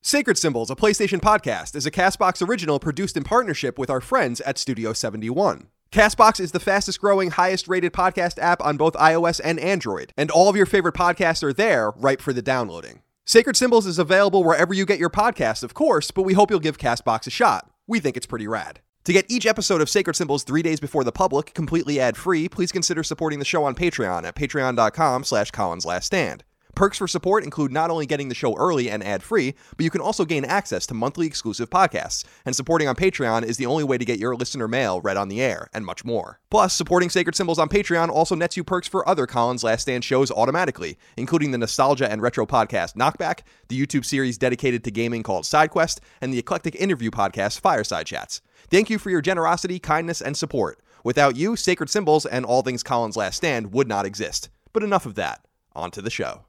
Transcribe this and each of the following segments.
Sacred Symbols, a PlayStation podcast, is a CastBox original produced in partnership with our friends at Studio 71. CastBox is the fastest growing, highest rated podcast app on both iOS and Android, and all of your favorite podcasts are there, ripe for the downloading. Sacred Symbols is available wherever you get your podcasts, of course, but we hope you'll give CastBox a shot. We think it's pretty rad. To get each episode of Sacred Symbols 3 days before the public, completely ad-free, please consider supporting the show on Patreon at patreon.com/CollinsLastStand. Perks for support include not only getting the show early and ad-free, but you can also gain access to monthly exclusive podcasts, and supporting on Patreon is the only way to get your listener mail read on the air, and much more. Plus, supporting Sacred Symbols on Patreon also nets you perks for other Collins Last Stand shows automatically, including the nostalgia and retro podcast Knockback, the YouTube series dedicated to gaming called SideQuest, and the eclectic interview podcast Fireside Chats. Thank you for your generosity, kindness, and support. Without you, Sacred Symbols and all things Collins Last Stand would not exist. But enough of that. On to the show.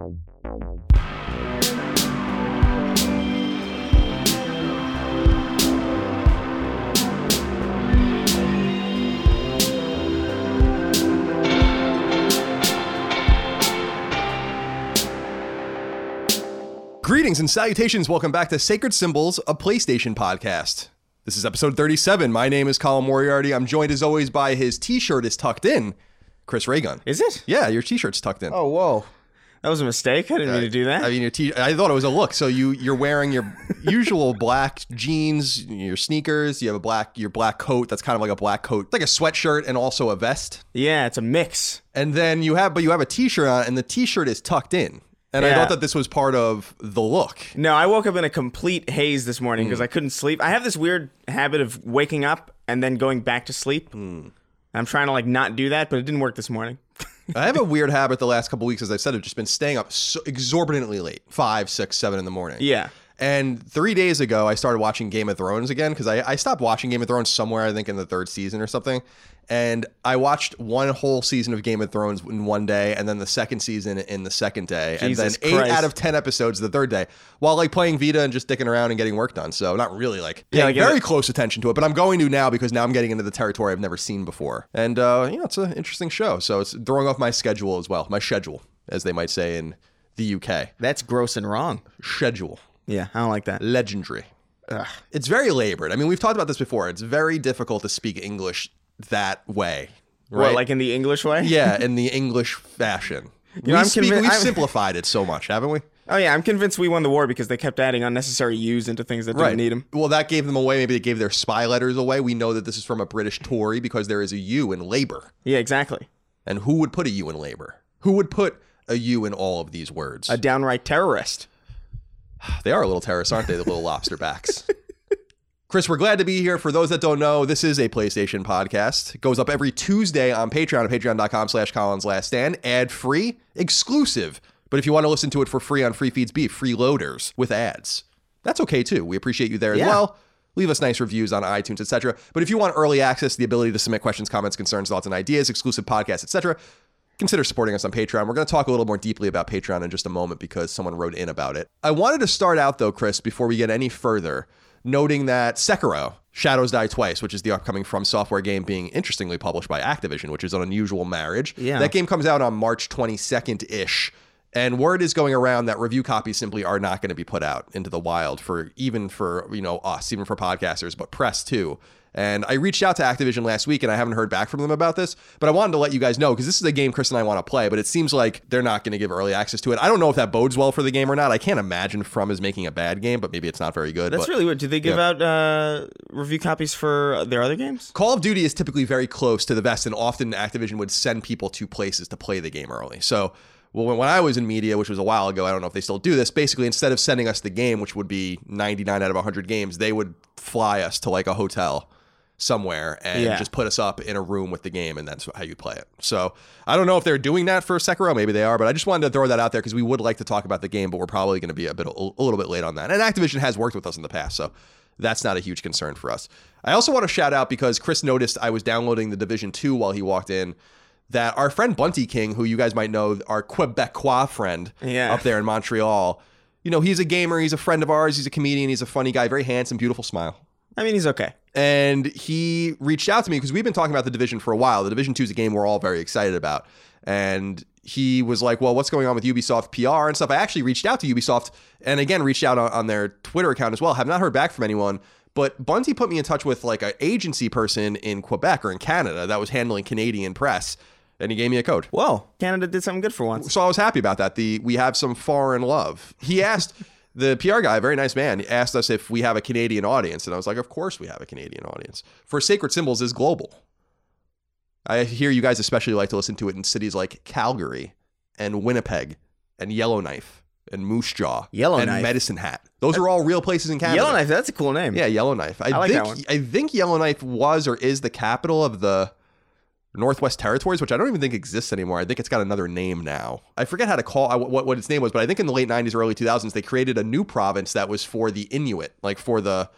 Greetings and salutations. Welcome back to Sacred Symbols, a PlayStation podcast. This is episode 37. My name is Colin Moriarty. I'm joined as always by his t-shirt is tucked in, Chris Raygun. Is it? Yeah, your t-shirt's tucked in. Oh, whoa. That was a mistake. I didn't mean to do that. I mean, I thought it was a look. So you're wearing your usual black jeans, your sneakers. You have your black coat. That's kind of like a black coat, like a sweatshirt and also a vest. Yeah, it's a mix. And then you have a t-shirt on, and the t-shirt is tucked in. And I thought that this was part of the look. No, I woke up in a complete haze this morning because I couldn't sleep. I have this weird habit of waking up and then going back to sleep. I'm trying to not do that, but it didn't work this morning. I have a weird habit the last couple of weeks, as I've said, I've just been staying up so exorbitantly late, 5, 6, 7 in the morning. Yeah. And 3 days ago, I started watching Game of Thrones again, because I stopped watching Game of Thrones somewhere, I think in the 3rd season or something. And I watched one whole season of Game of Thrones in one day, and then the 2nd season in the 2nd day. Jesus and then 8 Christ. out of 10 episodes the 3rd day, while playing Vita and just dicking around and getting work done. So not really paying very close attention to it, but I'm going to now, because now I'm getting into the territory I've never seen before. And it's an interesting show. So it's throwing off my schedule as well. My schedule, as they might say in the UK. That's gross and wrong. Schedule. Yeah, I don't like that. Legendary. Ugh. It's very labored. I mean, we've talked about this before. It's very difficult to speak English that way. Right? What, like in the English way? Yeah, in the English fashion. We've simplified it so much, haven't we? Oh, yeah, I'm convinced we won the war because they kept adding unnecessary U's into things that didn't need them. Well, that gave them away. Maybe they gave their spy letters away. We know that this is from a British Tory because there is a U in labor. Yeah, exactly. And who would put a U in labor? Who would put a U in all of these words? A downright terrorist. They are a little terrorists, aren't they, the little lobster backs? Chris, we're glad to be here. For those that don't know, this is a PlayStation podcast. It goes up every Tuesday on Patreon at patreon.com/CollinsLastStand. Ad-free, exclusive. But if you want to listen to it for free on Free Feeds Beef, freeloaders with ads, that's okay too. We appreciate you there as well. Leave us nice reviews on iTunes, etc. But if you want early access, the ability to submit questions, comments, concerns, thoughts, and ideas, exclusive podcasts, etc., consider supporting us on Patreon. We're going to talk a little more deeply about Patreon in just a moment because someone wrote in about it. I wanted to start out, though, Chris, before we get any further, noting that Sekiro, Shadows Die Twice, which is the upcoming From Software game being interestingly published by Activision, which is an unusual marriage. Yeah. That game comes out on March 22nd-ish. And word is going around that review copies simply are not going to be put out into the wild even for us, even for podcasters, but press too. And I reached out to Activision last week, and I haven't heard back from them about this, but I wanted to let you guys know, because this is a game Chris and I want to play, but it seems like they're not going to give early access to it. I don't know if that bodes well for the game or not. I can't imagine From is making a bad game, but maybe it's not very good. That's really weird. Did they give out review copies for their other games? Call of Duty is typically very close to the vest, and often Activision would send people to places to play the game early. So when I was in media, which was a while ago, I don't know if they still do this, basically instead of sending us the game, which would be 99 out of 100 games, they would fly us to a hotel somewhere and just put us up in a room with the game, and that's how you play it. So I don't know if they're doing that for Sekiro. Maybe they are, but I just wanted to throw that out there because we would like to talk about the game, but we're probably going to be a little bit late on that. And Activision has worked with us in the past, so that's not a huge concern for us. I also want to shout out, because Chris noticed I was downloading The Division 2 while he walked in, that our friend Bunty King, who you guys might know, our Quebecois friend up there in Montreal, he's a gamer, he's a friend of ours, he's a comedian, he's a funny guy, very handsome, beautiful smile. I mean, he's okay. And he reached out to me because we've been talking about The Division for a while. The Division 2 is a game we're all very excited about. and he was like, well, what's going on with Ubisoft PR and stuff? I actually reached out to Ubisoft and again, reached out on their Twitter account as well. Have not heard back from anyone, but Bunty put me in touch with like an agency person in Quebec or in Canada that was handling Canadian press. And he gave me a code. Whoa, Canada did something good for once. So I was happy about that. We have some foreign love. He asked, the PR guy, a very nice man, he asked us if we have a Canadian audience. And I was like, of course we have a Canadian audience. For Sacred Symbols is global. I hear you guys especially like to listen to it in cities like Calgary and Winnipeg and Yellowknife and Moose Jaw and Medicine Hat. Those are all real places in Canada. Yellowknife, that's a cool name. Yeah, Yellowknife. I like that one. I think Yellowknife was or is the capital of the Northwest Territories, which I don't even think exists anymore. I think it's got another name now. I forget how to call what its name was, but I think in the late 90s or early 2000s, they created a new province that was for the Inuit, like for the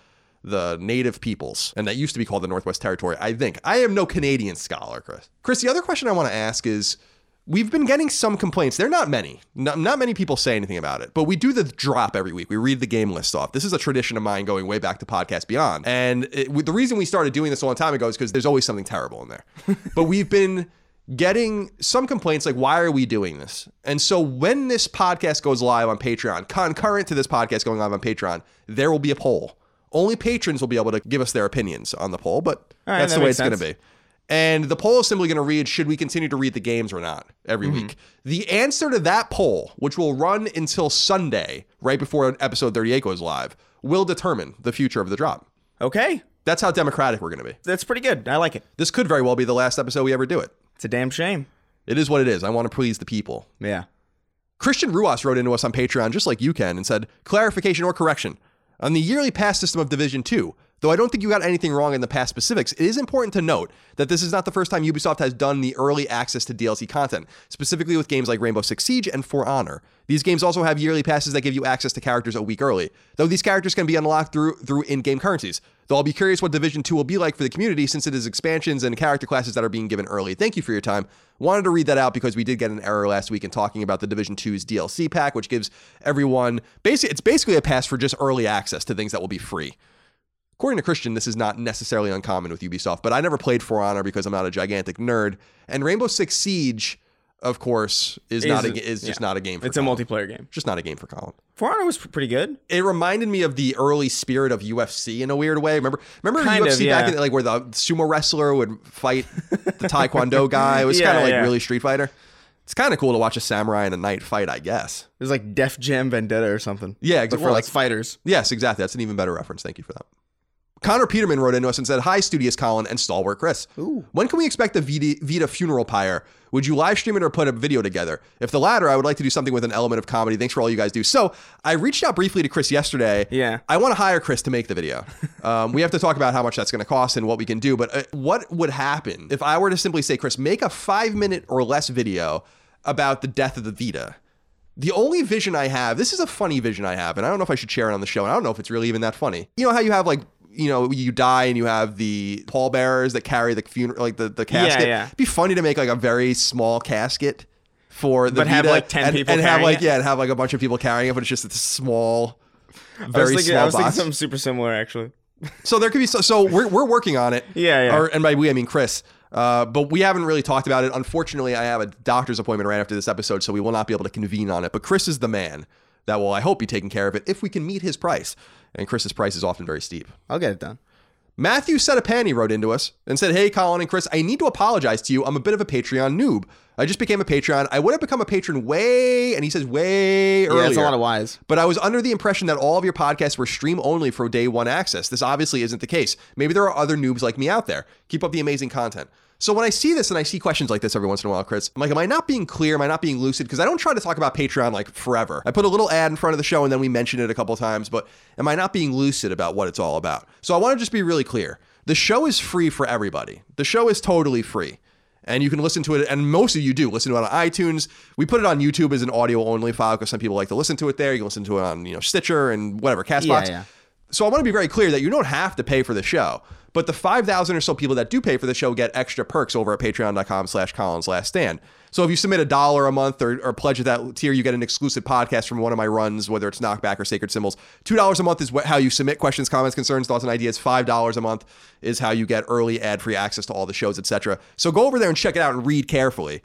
native peoples, and that used to be called the Northwest Territory, I think. I am no Canadian scholar, Chris. Chris, the other question I want to ask is, we've been getting some complaints. They're not many. Not many people say anything about it, but we do the drop every week. We read the game list off. This is a tradition of mine going way back to Podcast Beyond. And the reason we started doing this a long time ago is because there's always something terrible in there. But we've been getting some complaints like, why are we doing this? And so when this podcast goes live on Patreon, concurrent to this podcast going live on Patreon, there will be a poll. Only patrons will be able to give us their opinions on the poll, but that's the way it's going to be. And the poll is simply going to read, should we continue to read the games or not every week? The answer to that poll, which will run until Sunday, right before episode 38 goes live, will determine the future of the drop. Okay. That's how democratic we're going to be. That's pretty good. I like it. This could very well be the last episode we ever do it. It's a damn shame. It is what it is. I want to please the people. Yeah. Christian Ruas wrote into us on Patreon, just like you can, and said, clarification or correction. On the yearly pass system of Division 2, though I don't think you got anything wrong in the past specifics, it is important to note that this is not the first time Ubisoft has done the early access to DLC content, specifically with games like Rainbow Six Siege and For Honor. These games also have yearly passes that give you access to characters a week early, though these characters can be unlocked through in-game currencies. Though I'll be curious what Division 2 will be like for the community since it is expansions and character classes that are being given early. Thank you for your time. Wanted to read that out because we did get an error last week in talking about the Division 2's DLC pack, which gives everyone, it's basically a pass for just early access to things that will be free. According to Christian, this is not necessarily uncommon with Ubisoft, but I never played For Honor because I'm not a gigantic nerd. And Rainbow Six Siege, of course, is just not a game for It's Colin. a multiplayer game. Just not a game for Colin. For Honor was pretty good. It reminded me of the early spirit of UFC in a weird way. Remember Kind UFC of, yeah. back in like where the sumo wrestler would fight the Taekwondo guy? It was kind of like really Street Fighter. It's kind of cool to watch a samurai and a knight fight, I guess. It was like Def Jam Vendetta or something. Yeah, but for like fighters. Yes, exactly. That's an even better reference. Thank you for that. Connor Peterman wrote into us and said, hi, Studious Colin and Stalwart Chris. Ooh. When can we expect the Vita funeral pyre? Would you live stream it or put a video together? If the latter, I would like to do something with an element of comedy. Thanks for all you guys do. So I reached out briefly to Chris yesterday. Yeah. I want to hire Chris to make the video. We have to talk about how much that's going to cost and what we can do. But what would happen if I were to simply say, Chris, make a 5-minute or less video about the death of the Vita? The only vision I have, this is a funny vision I have, and I don't know if I should share it on the show, and I don't know if it's really even that funny. You know how you have like, you die and you have the pallbearers that carry the funeral, like the casket. Yeah. It'd be funny to make like a very small casket for the Vita, have like 10 people and carrying have like it. and have like a bunch of people carrying it, but it's just a small, I was small thinking box. something super similar actually. So there could be so we're working on it. Yeah. And by we I mean Chris. But we haven't really talked about it. Unfortunately, I have a doctor's appointment right after this episode, so we will not be able to convene on it. But Chris is the man that will, I hope, be taking care of it if we can meet his price. And Chris's price is often very steep. I'll get it done. Matthew Setapani wrote into us and said, hey, Colin and Chris, I need to apologize to you. I'm a bit of a Patreon noob. I just became a Patreon. I would have become a patron way earlier. Yeah, that's a lot of whys. But I was under the impression that all of your podcasts were stream only for day one access. This obviously isn't the case. Maybe there are other noobs like me out there. Keep up the amazing content. So when I see this and I see questions like this every once in a while, Chris, I'm like, am I not being clear? Am I not being lucid? Because I don't try to talk about Patreon like forever. I put a little ad in front of the show and then we mention it a couple of times, but am I not being lucid about what it's all about? So I want to just be really clear. The show is free for everybody. The show is totally free. And you can listen to it, and most of you do listen to it on iTunes. We put it on YouTube as an audio-only file because some people like to listen to it there. You can listen to it on Stitcher and whatever, CastBox. Yeah. So I want to be very clear that you don't have to pay for the show. But the 5,000 or so people that do pay for the show get extra perks over at patreon.com/ColinsLastStand. So if you submit $1 a month or pledge at that tier, you get an exclusive podcast from one of my runs, whether it's Knockback or Sacred Symbols. $2 a month is how you submit questions, comments, concerns, thoughts, and ideas. $5 a month is how you get early ad-free access to all the shows, etc. So go over there and check it out and read carefully.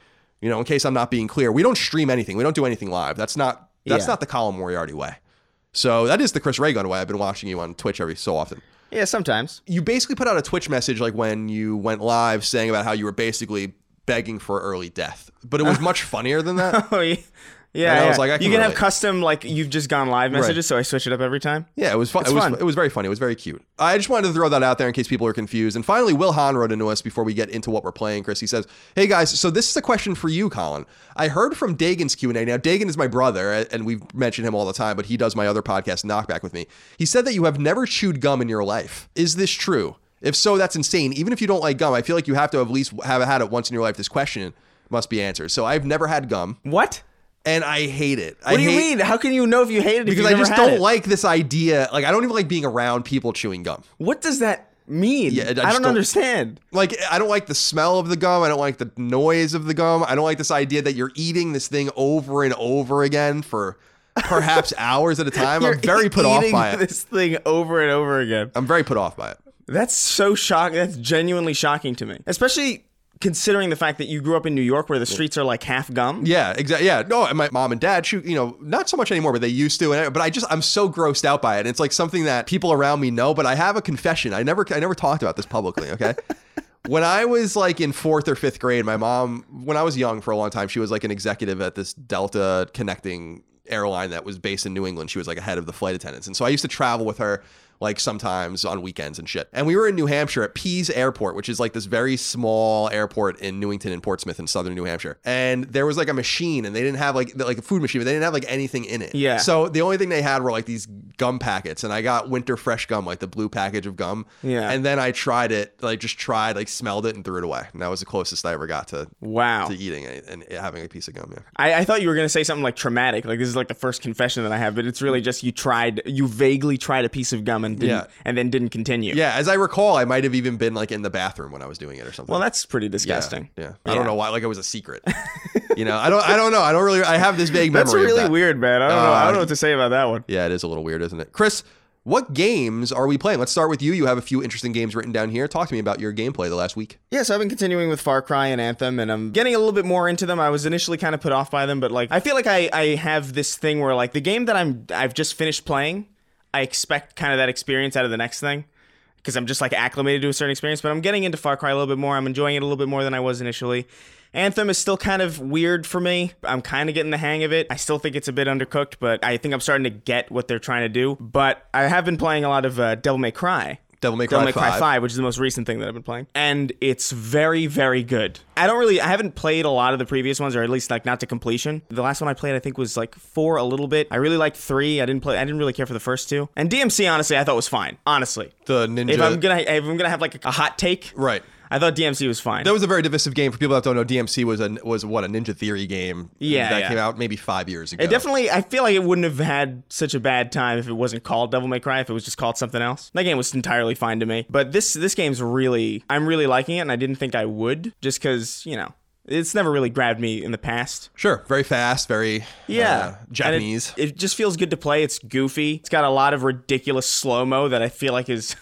You know, in case I'm not being clear, we don't stream anything. We don't do anything live. That's not the Colin Moriarty way. So that is the Chris Ray Gun way. I've been watching you on Twitch every so often. Yeah, sometimes. You basically put out a Twitch message like when you went live saying about how you were basically begging for early death. But it was much funnier than that. Oh, yeah. Yeah, I was like, you can have custom, like, you've just gone live messages, so I switch it up every time. Yeah, it was fun. It was very funny. It was very cute. I just wanted to throw that out there in case people are confused. And finally, Will Hahn wrote into us before we get into what we're playing, Chris. He says, hey, guys, so this is a question for you, Colin. I heard from Dagan's Q&A. Now, Dagan is my brother, and we've mentioned him all the time, but he does my other podcast, Knockback, with me. He said that you have never chewed gum in your life. Is this true? If so, that's insane. Even if you don't like gum, I feel like you have to at least have had it once in your life. This question must be answered. So I've never had gum. What? And I hate it. What do you mean? How can you know if you hate it? Because I just don't like this idea. Like, I don't even like being around people chewing gum. What does that mean? Yeah, I don't understand. Like, I don't like the smell of the gum. I don't like the noise of the gum. I don't like this idea that you're eating this thing over and over again for perhaps hours at a time. I'm very put off by it. This thing over and over again. I'm very put off by it. That's so shocking. That's genuinely shocking to me. Especially considering the fact that you grew up in New York where the streets are like half gum. Yeah, exactly. Yeah, no, and my mom and dad shoot, not so much anymore, but they used to. But I'm so grossed out by it. And it's like something that people around me know, but I have a confession. I never talked about this publicly, okay? When I was like in 4th or 5th grade, my mom, when I was young for a long time, she was like an executive at this Delta connecting airline that was based in New England. She was like a head of the flight attendants. And so I used to travel with her like sometimes on weekends and shit. And we were in New Hampshire at Pease Airport, which is like this very small airport in Newington and Portsmouth in southern New Hampshire. And there was like a machine, and they didn't have like a food machine, but they didn't have like anything in it. Yeah. So the only thing they had were like these gum packets, and I got Winter Fresh gum, like the blue package of gum. Yeah. And then I tried it, smelled it and threw it away. And that was the closest I ever got to eating it and having a piece of gum. Yeah. I thought you were going to say something like traumatic. Like this is like the first confession that I have, but it's really just you vaguely tried a piece of gum and didn't continue. Yeah, as I recall, I might have even been like in the bathroom when I was doing it or something. Well, that's pretty disgusting. Yeah. I don't know why. Like it was a secret. I don't know. I don't really. I have this vague memory. That's really of that. weird, man. I don't know what to say about that one. Yeah, it is a little weird, isn't it? Chris, what games are we playing? Let's start with you. You have a few interesting games written down here. Talk to me about your gameplay the last week. Yeah, so I've been continuing with Far Cry and Anthem, and I'm getting a little bit more into them. I was initially kind of put off by them, but like I feel like I have this thing where like the game that I've just finished playing, I expect kind of that experience out of the next thing, because I'm just like acclimated to a certain experience. But I'm getting into Far Cry a little bit more. I'm enjoying it a little bit more than I was initially. Anthem is still kind of weird for me. I'm kind of getting the hang of it. I still think it's a bit undercooked, but I think I'm starting to get what they're trying to do. But I have been playing a lot of Devil May Cry. Devil May Cry 5, which is the most recent thing that I've been playing. And it's very, very good. I haven't played a lot of the previous ones, or at least like not to completion. The last one I played, I think, was like 4 a little bit. I really liked 3. I didn't really care for the first 2. And DMC, honestly, I thought was fine. Honestly. The ninja. If I'm gonna have like a hot take. Right. I thought DMC was fine. That was a very divisive game. For people that don't know, DMC was a Ninja Theory game that came out maybe 5 years ago. It definitely, I feel like it wouldn't have had such a bad time if it wasn't called Devil May Cry, if it was just called something else. That game was entirely fine to me. But this game's I'm really liking it, and I didn't think I would, just because, it's never really grabbed me in the past. Sure. Very fast, very Japanese. It just feels good to play. It's goofy. It's got a lot of ridiculous slow-mo that I feel like is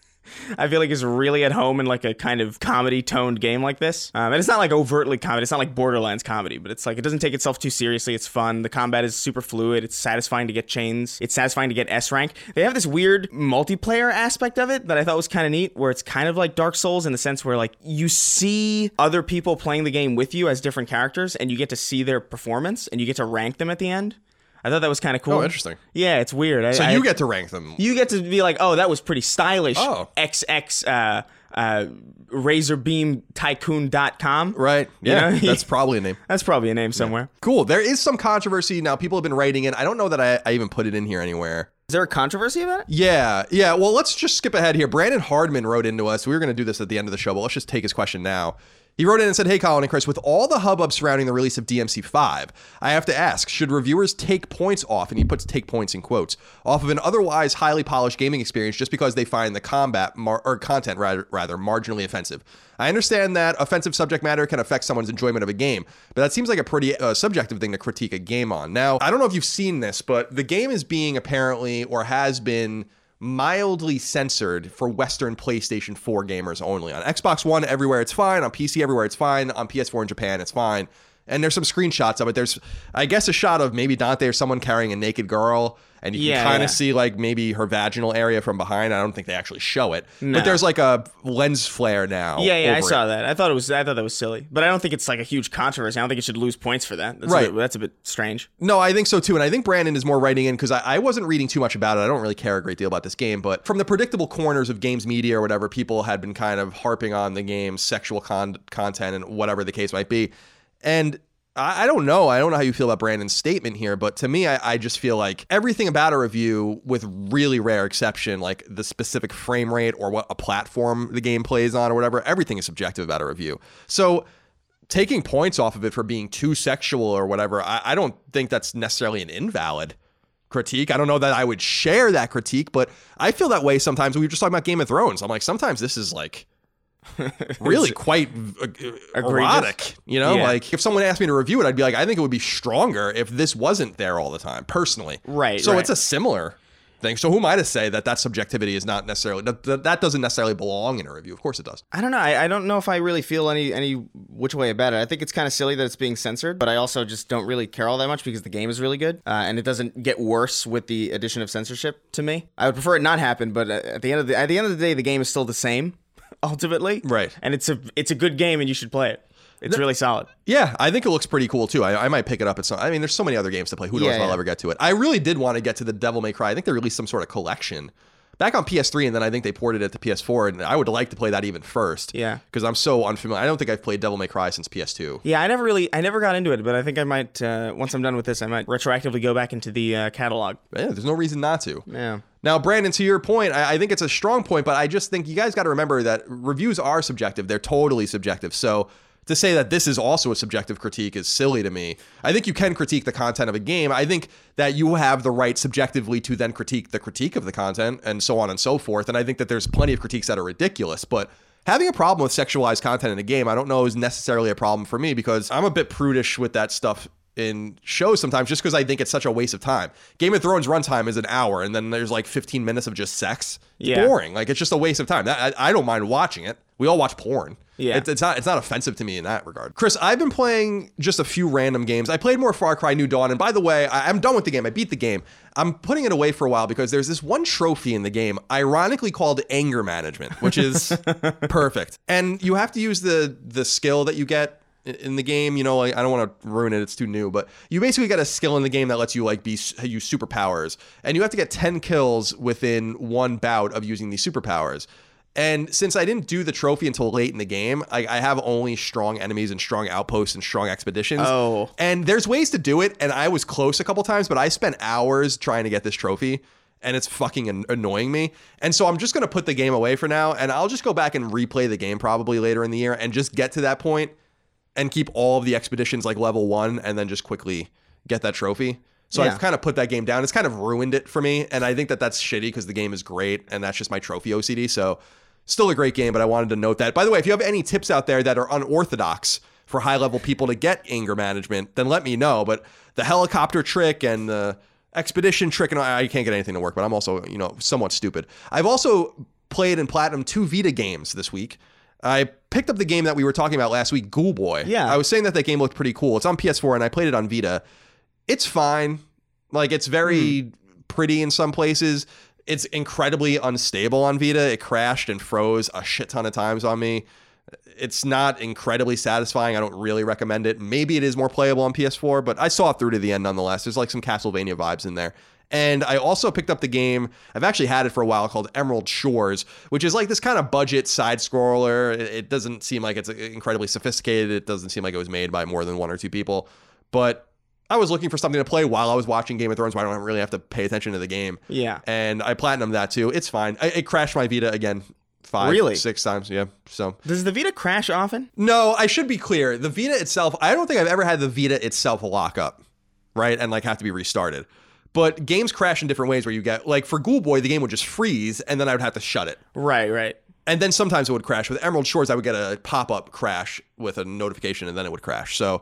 really at home in like a kind of comedy toned game like this. And it's not like overtly comedy. It's not like Borderlands comedy, but it's like it doesn't take itself too seriously. It's fun. The combat is super fluid. It's satisfying to get chains. It's satisfying to get S rank. They have this weird multiplayer aspect of it that I thought was kind of neat, where it's kind of like Dark Souls in the sense where like you see other people playing the game with you as different characters, and you get to see their performance, and you get to rank them at the end. I thought that was kind of cool. Oh, interesting. Yeah, it's weird. So you get to rank them. You get to be like, oh, that was pretty stylish. Oh. XX razorbeamtycoon.com. Right. Yeah, that's probably a name. That's probably a name somewhere. Yeah. Cool. There is some controversy now. People have been writing in. I don't know that I even put it in here anywhere. Is there a controversy about it? Yeah. Well, let's just skip ahead here. Brandon Hardman wrote into us. We were going to do this at the end of the show, but let's just take his question now. He wrote in and said, hey, Colin and Chris, with all the hubbub surrounding the release of DMC5, I have to ask, should reviewers take points off, and he puts take points in quotes, off of an otherwise highly polished gaming experience just because they find the content marginally offensive? I understand that offensive subject matter can affect someone's enjoyment of a game, but that seems like a pretty subjective thing to critique a game on. Now, I don't know if you've seen this, but the game is being apparently, or has been, mildly censored for Western PlayStation 4 gamers only. On Xbox One, everywhere it's fine. On PC, everywhere it's fine. On PS4 in Japan, it's fine. And there's some screenshots of it. There's, I guess, a shot of maybe Dante or someone carrying a naked girl, and you can kind of see like maybe her vaginal area from behind. I don't think they actually show it, but there's like a lens flare now. I saw that. I thought that was silly, but I don't think it's like a huge controversy. I don't think it should lose points for that. That's a bit strange. No, I think so too, and I think Brandon is more writing in because I wasn't reading too much about it. I don't really care a great deal about this game, but from the predictable corners of games media or whatever, people had been kind of harping on the game's sexual content and whatever the case might be, and I don't know. I don't know how you feel about Brandon's statement here, but to me, I just feel like everything about a review, with really rare exception, like the specific frame rate or what a platform the game plays on or whatever, everything is subjective about a review. So taking points off of it for being too sexual or whatever, I don't think that's necessarily an invalid critique. I don't know that I would share that critique, but I feel that way sometimes. We were just talking about Game of Thrones. I'm like, sometimes this is like really quite erotic, you know? Like if someone asked me to review it, I'd be like, I think it would be stronger if this wasn't there all the time, personally. Right. So it's a similar thing. So who am I to say that subjectivity is not necessarily, that doesn't necessarily belong in a review? Of course it does. I don't know. I don't know if I really feel any which way about it. I think it's kind of silly that it's being censored, but I also just don't really care all that much because the game is really good, and it doesn't get worse with the addition of censorship to me. I would prefer it not happen, but at the end of the day, the game is still the same. Ultimately, right, and it's a good game, and you should play it. It's really solid. Yeah, I think it looks pretty cool too. I might pick it up at some. I mean, there's so many other games to play. Who knows if I'll ever get to it? I really did want to get to the Devil May Cry. I think they released some sort of collection back on PS3, and then I think they ported it to PS4. And I would like to play that even first. Yeah, because I'm so unfamiliar. I don't think I've played Devil May Cry since PS2. Yeah, I never got into it, but I think I might. Once I'm done with this, I might retroactively go back into the catalog. Yeah, there's no reason not to. Yeah. Now, Brandon, to your point, I think it's a strong point, but I just think you guys got to remember that reviews are subjective. They're totally subjective. So to say that this is also a subjective critique is silly to me. I think you can critique the content of a game. I think that you have the right subjectively to then critique the critique of the content and so on and so forth. And I think that there's plenty of critiques that are ridiculous, but having a problem with sexualized content in a game, I don't know is necessarily a problem for me because I'm a bit prudish with that stuff in shows sometimes just because I think it's such a waste of time. Game of Thrones runtime is an hour and then there's like 15 minutes of just sex. It's boring. Like it's just a waste of time. I don't mind watching it. We all watch porn. Yeah. It's not offensive to me in that regard. Chris, I've been playing just a few random games. I played more Far Cry New Dawn, and by the way, I'm done with the game. I beat the game. I'm putting it away for a while because there's this one trophy in the game, ironically called anger management, which is perfect. And you have to use the skill that you get in the game, you know, like, I don't want to ruin it, it's too new, but you basically get a skill in the game that lets you like use superpowers, and you have to get 10 kills within one bout of using these superpowers. And since I didn't do the trophy until late in the game, I have only strong enemies and strong outposts and strong expeditions. Oh. And there's ways to do it, and I was close a couple times, but I spent hours trying to get this trophy, and it's fucking annoying me. And so I'm just going to put the game away for now, and I'll just go back and replay the game probably later in the year and just get to that point and keep all of the expeditions like level 1 and then just quickly get that trophy. So I've kind of put that game down. It's kind of ruined it for me. And I think that that's shitty because the game is great and that's just my trophy OCD. So still a great game, but I wanted to note that. By the way, if you have any tips out there that are unorthodox for high level people to get anger management, then let me know. But the helicopter trick and the expedition trick, and I can't get anything to work, but I'm also, you know, somewhat stupid. I've also played and platinum 2 Vita games this week. I picked up the game that we were talking about last week, Ghoul Boy. Yeah. I was saying that game looked pretty cool. It's on PS4 and I played it on Vita. It's fine. Like, it's very pretty in some places. It's incredibly unstable on Vita. It crashed and froze a shit ton of times on me. It's not incredibly satisfying. I don't really recommend it. Maybe it is more playable on PS4, but I saw it through to the end nonetheless. There's like some Castlevania vibes in there. And I also picked up the game, I've actually had it for a while, called Emerald Shores, which is like this kind of budget side scroller. It doesn't seem like it's incredibly sophisticated. It doesn't seem like it was made by more than 1 or 2 people. But I was looking for something to play while I was watching Game of Thrones, where I don't really have to pay attention to the game. Yeah. And I platinumed that too. It's fine. It crashed my Vita again 5, 6 times. Yeah. So does the Vita crash often? No, I should be clear. The Vita itself, I don't think I've ever had the Vita itself lock up, right? And like have to be restarted. But games crash in different ways where you get, like for Ghoul Boy, the game would just freeze and then I would have to shut it. Right. And then sometimes it would crash. With Emerald Shores, I would get a pop-up crash with a notification and then it would crash. So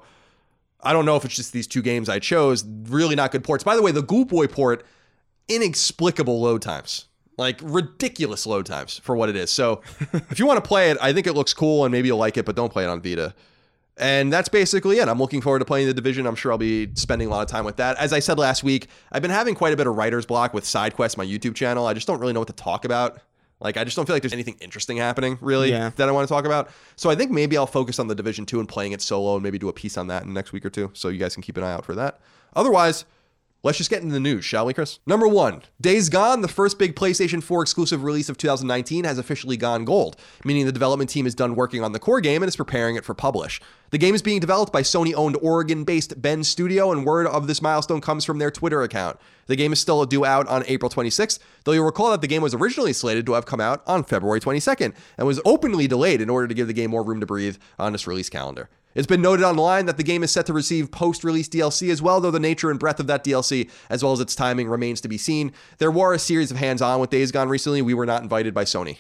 I don't know if it's just these 2 games I chose. Really not good ports. By the way, the Ghoul Boy port, inexplicable load times. Like ridiculous load times for what it is. So if you want to play it, I think it looks cool and maybe you'll like it, but don't play it on Vita. And that's basically it. I'm looking forward to playing The Division. I'm sure I'll be spending a lot of time with that. As I said last week, I've been having quite a bit of writer's block with side quests on my YouTube channel. I just don't really know what to talk about. Like, I just don't feel like there's anything interesting happening, really, that I want to talk about. So I think maybe I'll focus on The Division 2 and playing it solo and maybe do a piece on that in the next week or two. So you guys can keep an eye out for that. Otherwise, let's just get into the news, shall we, Chris? Number 1, Days Gone, the first big PlayStation 4 exclusive release of 2019, has officially gone gold, meaning the development team is done working on the core game and is preparing it for publish. The game is being developed by Sony-owned Oregon-based Bend Studio, and word of this milestone comes from their Twitter account. The game is still due out on April 26th, though you'll recall that the game was originally slated to have come out on February 22nd, and was openly delayed in order to give the game more room to breathe on this release calendar. It's been noted online that the game is set to receive post-release DLC as well, though the nature and breadth of that DLC, as well as its timing, remains to be seen. There were a series of hands-on with Days Gone recently. We were not invited by Sony.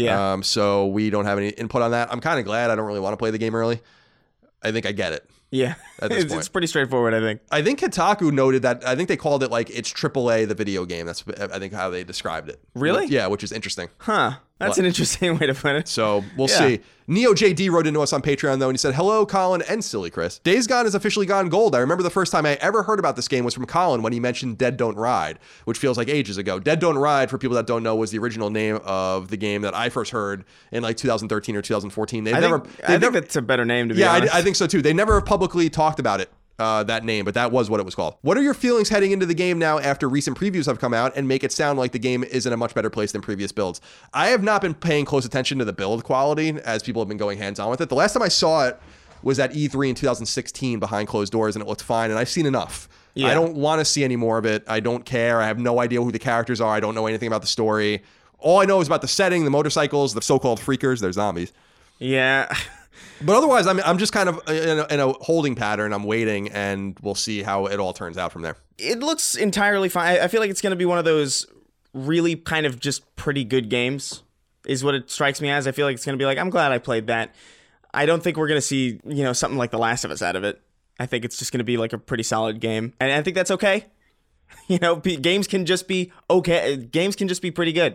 So we don't have any input on that. I'm kind of glad. I don't really want to play the game early. I think I get it. Yeah, at this point. It's pretty straightforward, I think. I think Kotaku noted that, I think they called it like it's AAA, the video game. That's, I think, how they described it. Really? Yeah, which is interesting. Huh. That's an interesting way to put it. So we'll see. Neo JD wrote into us on Patreon, though, and he said, "Hello, Colin and Silly Chris. Days Gone has officially gone gold. I remember the first time I ever heard about this game was from Colin when he mentioned Dead Don't Ride, which feels like ages ago. Dead Don't Ride, for people that don't know, was the original name of the game that I first heard in like 2013 or 2014. I think that's a better name, to be honest. Yeah, I think so, too. They never publicly talked about it. That name, but that was what it was called. What are your feelings heading into the game now after recent previews have come out and make it sound like the game is in a much better place than previous builds? I have not been paying close attention to the build quality as people have been going hands-on with it. The last time I saw it was at E3 in 2016 behind closed doors, and it looked fine, and I've seen enough. Yeah. I don't want to see any more of it. I don't care. I have no idea who the characters are. I don't know anything about the story. All I know is about the setting, the motorcycles, the so-called freakers. They're zombies. Yeah. But otherwise, I'm just kind of in a holding pattern. I'm waiting, and we'll see how it all turns out from there. It looks entirely fine. I feel like it's going to be one of those really kind of just pretty good games, is what it strikes me as. I feel like it's going to be like, I'm glad I played that. I don't think we're going to see, something like The Last of Us out of it. I think it's just going to be like a pretty solid game. And I think that's okay. Games can just be okay. Games can just be pretty good.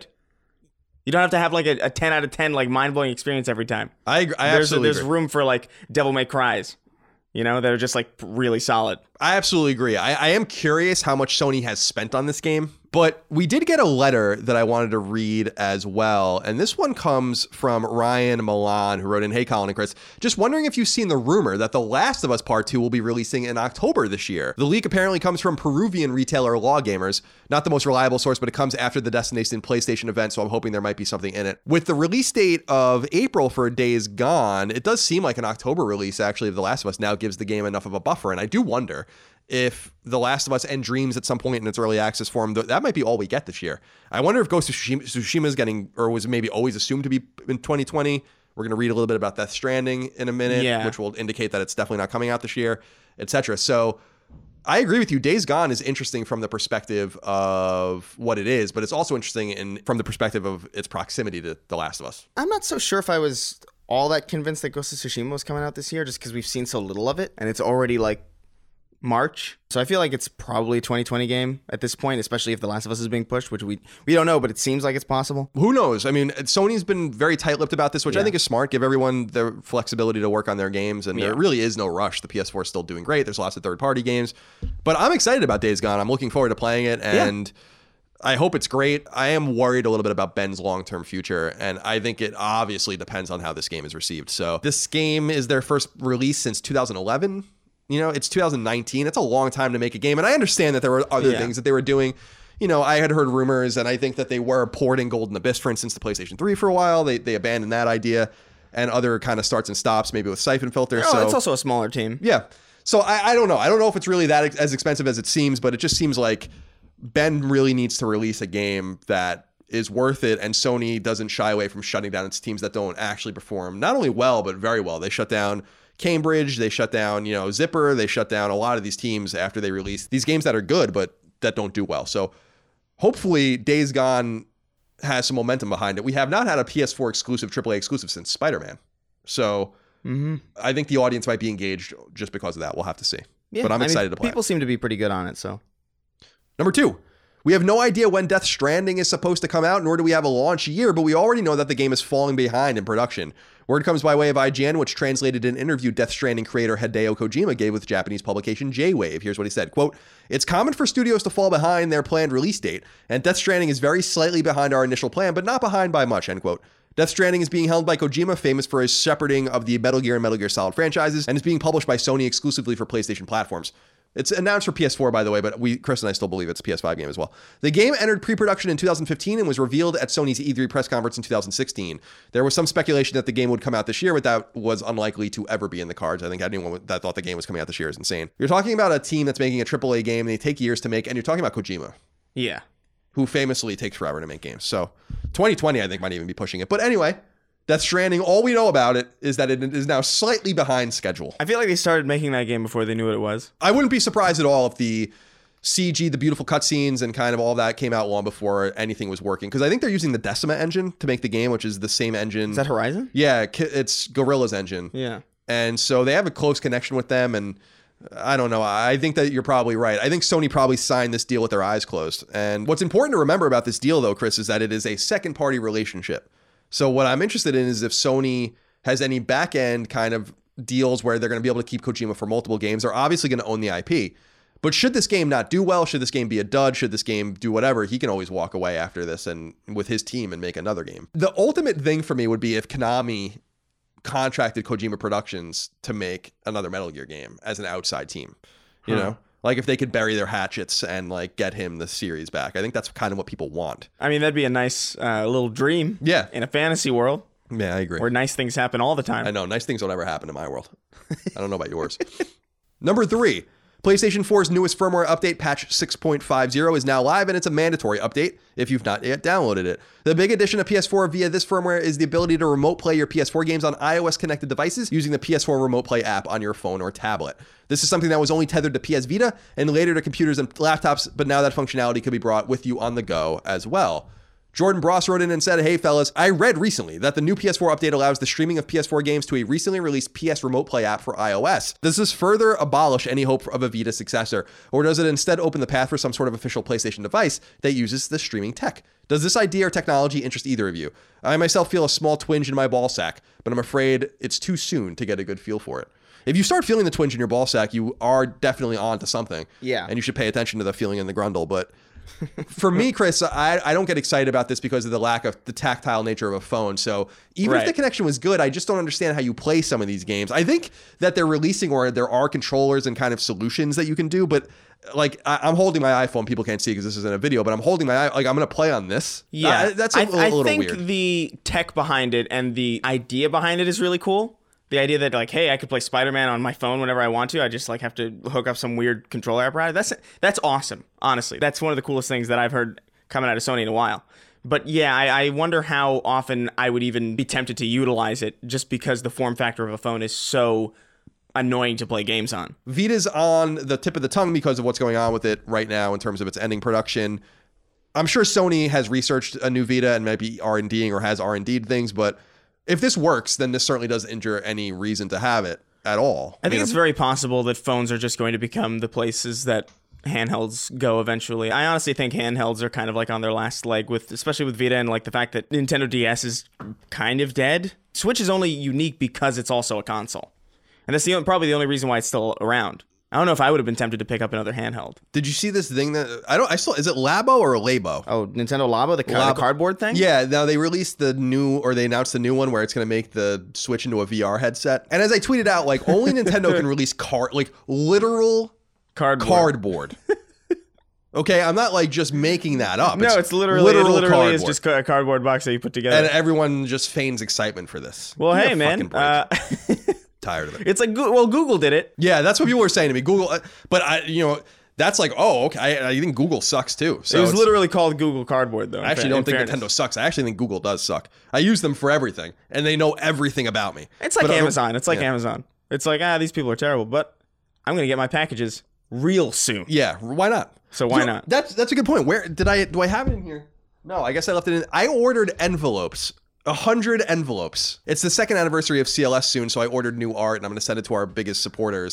You don't have to have like a 10 out of 10 like mind-blowing experience every time. I absolutely There's room for like Devil May Cries, that are just like really solid. I absolutely agree. I am curious how much Sony has spent on this game, but we did get a letter that I wanted to read as well. And this one comes from Ryan Milan, who wrote in, "Hey, Colin and Chris, just wondering if you've seen the rumor that The Last of Us Part 2 will be releasing in October this year. The leak apparently comes from Peruvian retailer Law Gamers. Not the most reliable source, but it comes after the Destination PlayStation event, so I'm hoping there might be something in it. With the release date of April for Days Gone, it does seem like an October release, actually, of The Last of Us now gives the game enough of a buffer. And I do wonder if The Last of Us and Dreams at some point in its early access form, that might be all we get this year. I wonder if Ghost of Tsushima is getting, or was maybe always assumed to be in 2020. We're going to read a little bit about Death Stranding in a minute, which will indicate that it's definitely not coming out this year, etc. So I agree with you. Days Gone is interesting from the perspective of what it is, but it's also interesting from the perspective of its proximity to The Last of Us. I'm not so sure if I was all that convinced that Ghost of Tsushima was coming out this year, just because we've seen so little of it, and it's already like March. So I feel like it's probably a 2020 game at this point, especially if The Last of Us is being pushed, which we don't know, but it seems like it's possible. Who knows? I mean, Sony's been very tight-lipped about this, which I think is smart. Give everyone the flexibility to work on their games, and there really is no rush. The PS4 is still doing great. There's lots of third-party games. But I'm excited about Days Gone. I'm looking forward to playing it, and I hope it's great. I am worried a little bit about Ben's long-term future, and I think it obviously depends on how this game is received. So this game is their first release since 2011. It's 2019. It's a long time to make a game. And I understand that there were other things that they were doing. I had heard rumors, and I think that they were porting Golden Abyss, for instance, to PlayStation 3 for a while. They abandoned that idea, and other kind of starts and stops, maybe with Siphon Filter. So it's also a smaller team. Yeah. So I don't know. I don't know if it's really that as expensive as it seems, but it just seems like Ben really needs to release a game that is worth it, and Sony doesn't shy away from shutting down its teams that don't actually perform not only well, but very well. They shut down Cambridge, they shut down, Zipper, they shut down a lot of these teams after they release these games that are good, but that don't do well. So hopefully Days Gone has some momentum behind it. We have not had a PS4 exclusive, AAA exclusive since Spider-Man. So I think the audience might be engaged just because of that. We'll have to see. Yeah, but I'm excited to play people seem to be pretty good on it, so. Number 2. We have no idea when Death Stranding is supposed to come out, nor do we have a launch year, but we already know that the game is falling behind in production. Word comes by way of IGN, which translated an interview Death Stranding creator Hideo Kojima gave with Japanese publication J-Wave. Here's what he said, quote, "It's common for studios to fall behind their planned release date, and Death Stranding is very slightly behind our initial plan, but not behind by much," end quote. Death Stranding is being held by Kojima, famous for his shepherding of the Metal Gear and Metal Gear Solid franchises, and is being published by Sony exclusively for PlayStation platforms. It's announced for PS4, by the way, but Chris and I still believe it's a PS5 game as well. The game entered pre-production in 2015 and was revealed at Sony's E3 press conference in 2016. There was some speculation that the game would come out this year, but that was unlikely to ever be in the cards. I think anyone that thought the game was coming out this year is insane. You're talking about a team that's making a AAA game, and they take years to make, and you're talking about Kojima. Yeah. Who famously takes forever to make games. So 2020, I think, might even be pushing it. But anyway, Death Stranding, all we know about it is that it is now slightly behind schedule. I feel like they started making that game before they knew what it was. I wouldn't be surprised at all if the CG, the beautiful cutscenes, and kind of all that came out long before anything was working. Because I think they're using the Decima engine to make the game, which is the same engine. Is that Horizon? Yeah, it's Guerrilla's engine. Yeah. And so they have a close connection with them, and I don't know. I think that you're probably right. I think Sony probably signed this deal with their eyes closed. And what's important to remember about this deal, though, Chris, is that it is a second-party relationship. So what I'm interested in is if Sony has any back-end kind of deals where they're going to be able to keep Kojima for multiple games. They're obviously going to own the IP. But should this game not do well, should this game be a dud, should this game do whatever, he can always walk away after this and with his team and make another game. The ultimate thing for me would be if Konami contracted Kojima Productions to make another Metal Gear game as an outside team. You know? Like if they could bury their hatchets and like get him the series back. I think that's kind of what people want. I mean, that'd be a nice little dream. Yeah. In a fantasy world. Yeah, I agree. Where nice things happen all the time. I know. Nice things don't ever happen in my world. I don't know about yours. Number 3. PlayStation 4's newest firmware update, patch 6.50, is now live, and it's a mandatory update if you've not yet downloaded it. The big addition to PS4 via this firmware is the ability to remote play your PS4 games on iOS-connected devices using the PS4 Remote Play app on your phone or tablet. This is something that was only tethered to PS Vita and later to computers and laptops, but now that functionality could be brought with you on the go as well. Jordan Bross wrote in and said, "Hey fellas, I read recently that the new PS4 update allows the streaming of PS4 games to a recently released PS Remote Play app for iOS. Does this further abolish any hope of a Vita successor, or does it instead open the path for some sort of official PlayStation device that uses the streaming tech? Does this idea or technology interest either of you? I myself feel a small twinge in my ball sack, but I'm afraid it's too soon to get a good feel for it." If you start feeling the twinge in your ball sack, you are definitely on to something. Yeah. And you should pay attention to the feeling in the grundle, but for me, Chris, I don't get excited about this because of the lack of the tactile nature of a phone. So even if the connection was good, I just don't understand how you play some of these games. I think that they're releasing, or there are controllers and kind of solutions that you can do, but like I'm holding my iPhone. People can't see because this isn't a video, but I'm holding my like I'm going to play on this. Yeah, that's a little weird. I think weird. The tech behind it and the idea behind it is really cool. The idea that like, hey, I could play Spider-Man on my phone whenever I want to. I just like have to hook up some weird controller apparatus. That's awesome. Honestly, that's one of the coolest things that I've heard coming out of Sony in a while. But yeah, I wonder how often I would even be tempted to utilize it just because the form factor of a phone is so annoying to play games on. Vita's on the tip of the tongue because of what's going on with it right now in terms of its ending production. I'm sure Sony has researched a new Vita and maybe R&Ding or has R&D'd things, but if this works, then this certainly doesn't injure any reason to have it at all. I think it's very possible that phones are just going to become the places that handhelds go eventually. I honestly think handhelds are kind of like on their last leg, especially with Vita and like the fact that Nintendo DS is kind of dead. Switch is only unique because it's also a console. And that's probably the only reason why it's still around. I don't know if I would have been tempted to pick up another handheld. Did you see this thing that is it Labo or Labo? Oh, Nintendo Labo, the cardboard thing? Yeah, now they released they announced the new one where it's going to make the Switch into a VR headset. And as I tweeted out, like only Nintendo can release literal cardboard. Okay, I'm not like just making that up. No, it's literally is just a cardboard box that you put together. And everyone just feigns excitement for this. Well, hey man, tired of it. It's like, well, Google did it. Yeah, that's what people were saying to me. Google, but that's like, oh, okay. I think Google sucks too. So it was literally called Google Cardboard, though. I actually don't think Nintendo sucks. I actually think Google does suck. I use them for everything, and they know everything about me. It's like Amazon. It's like Amazon. It's like, these people are terrible, but I'm gonna get my packages real soon. Yeah, why not? So why not? That's a good point. Where do I have it in here? No, I guess I left it in. I ordered envelopes. 100 envelopes. It's the second anniversary of CLS soon, so I ordered new art, and I'm going to send it to our biggest supporters.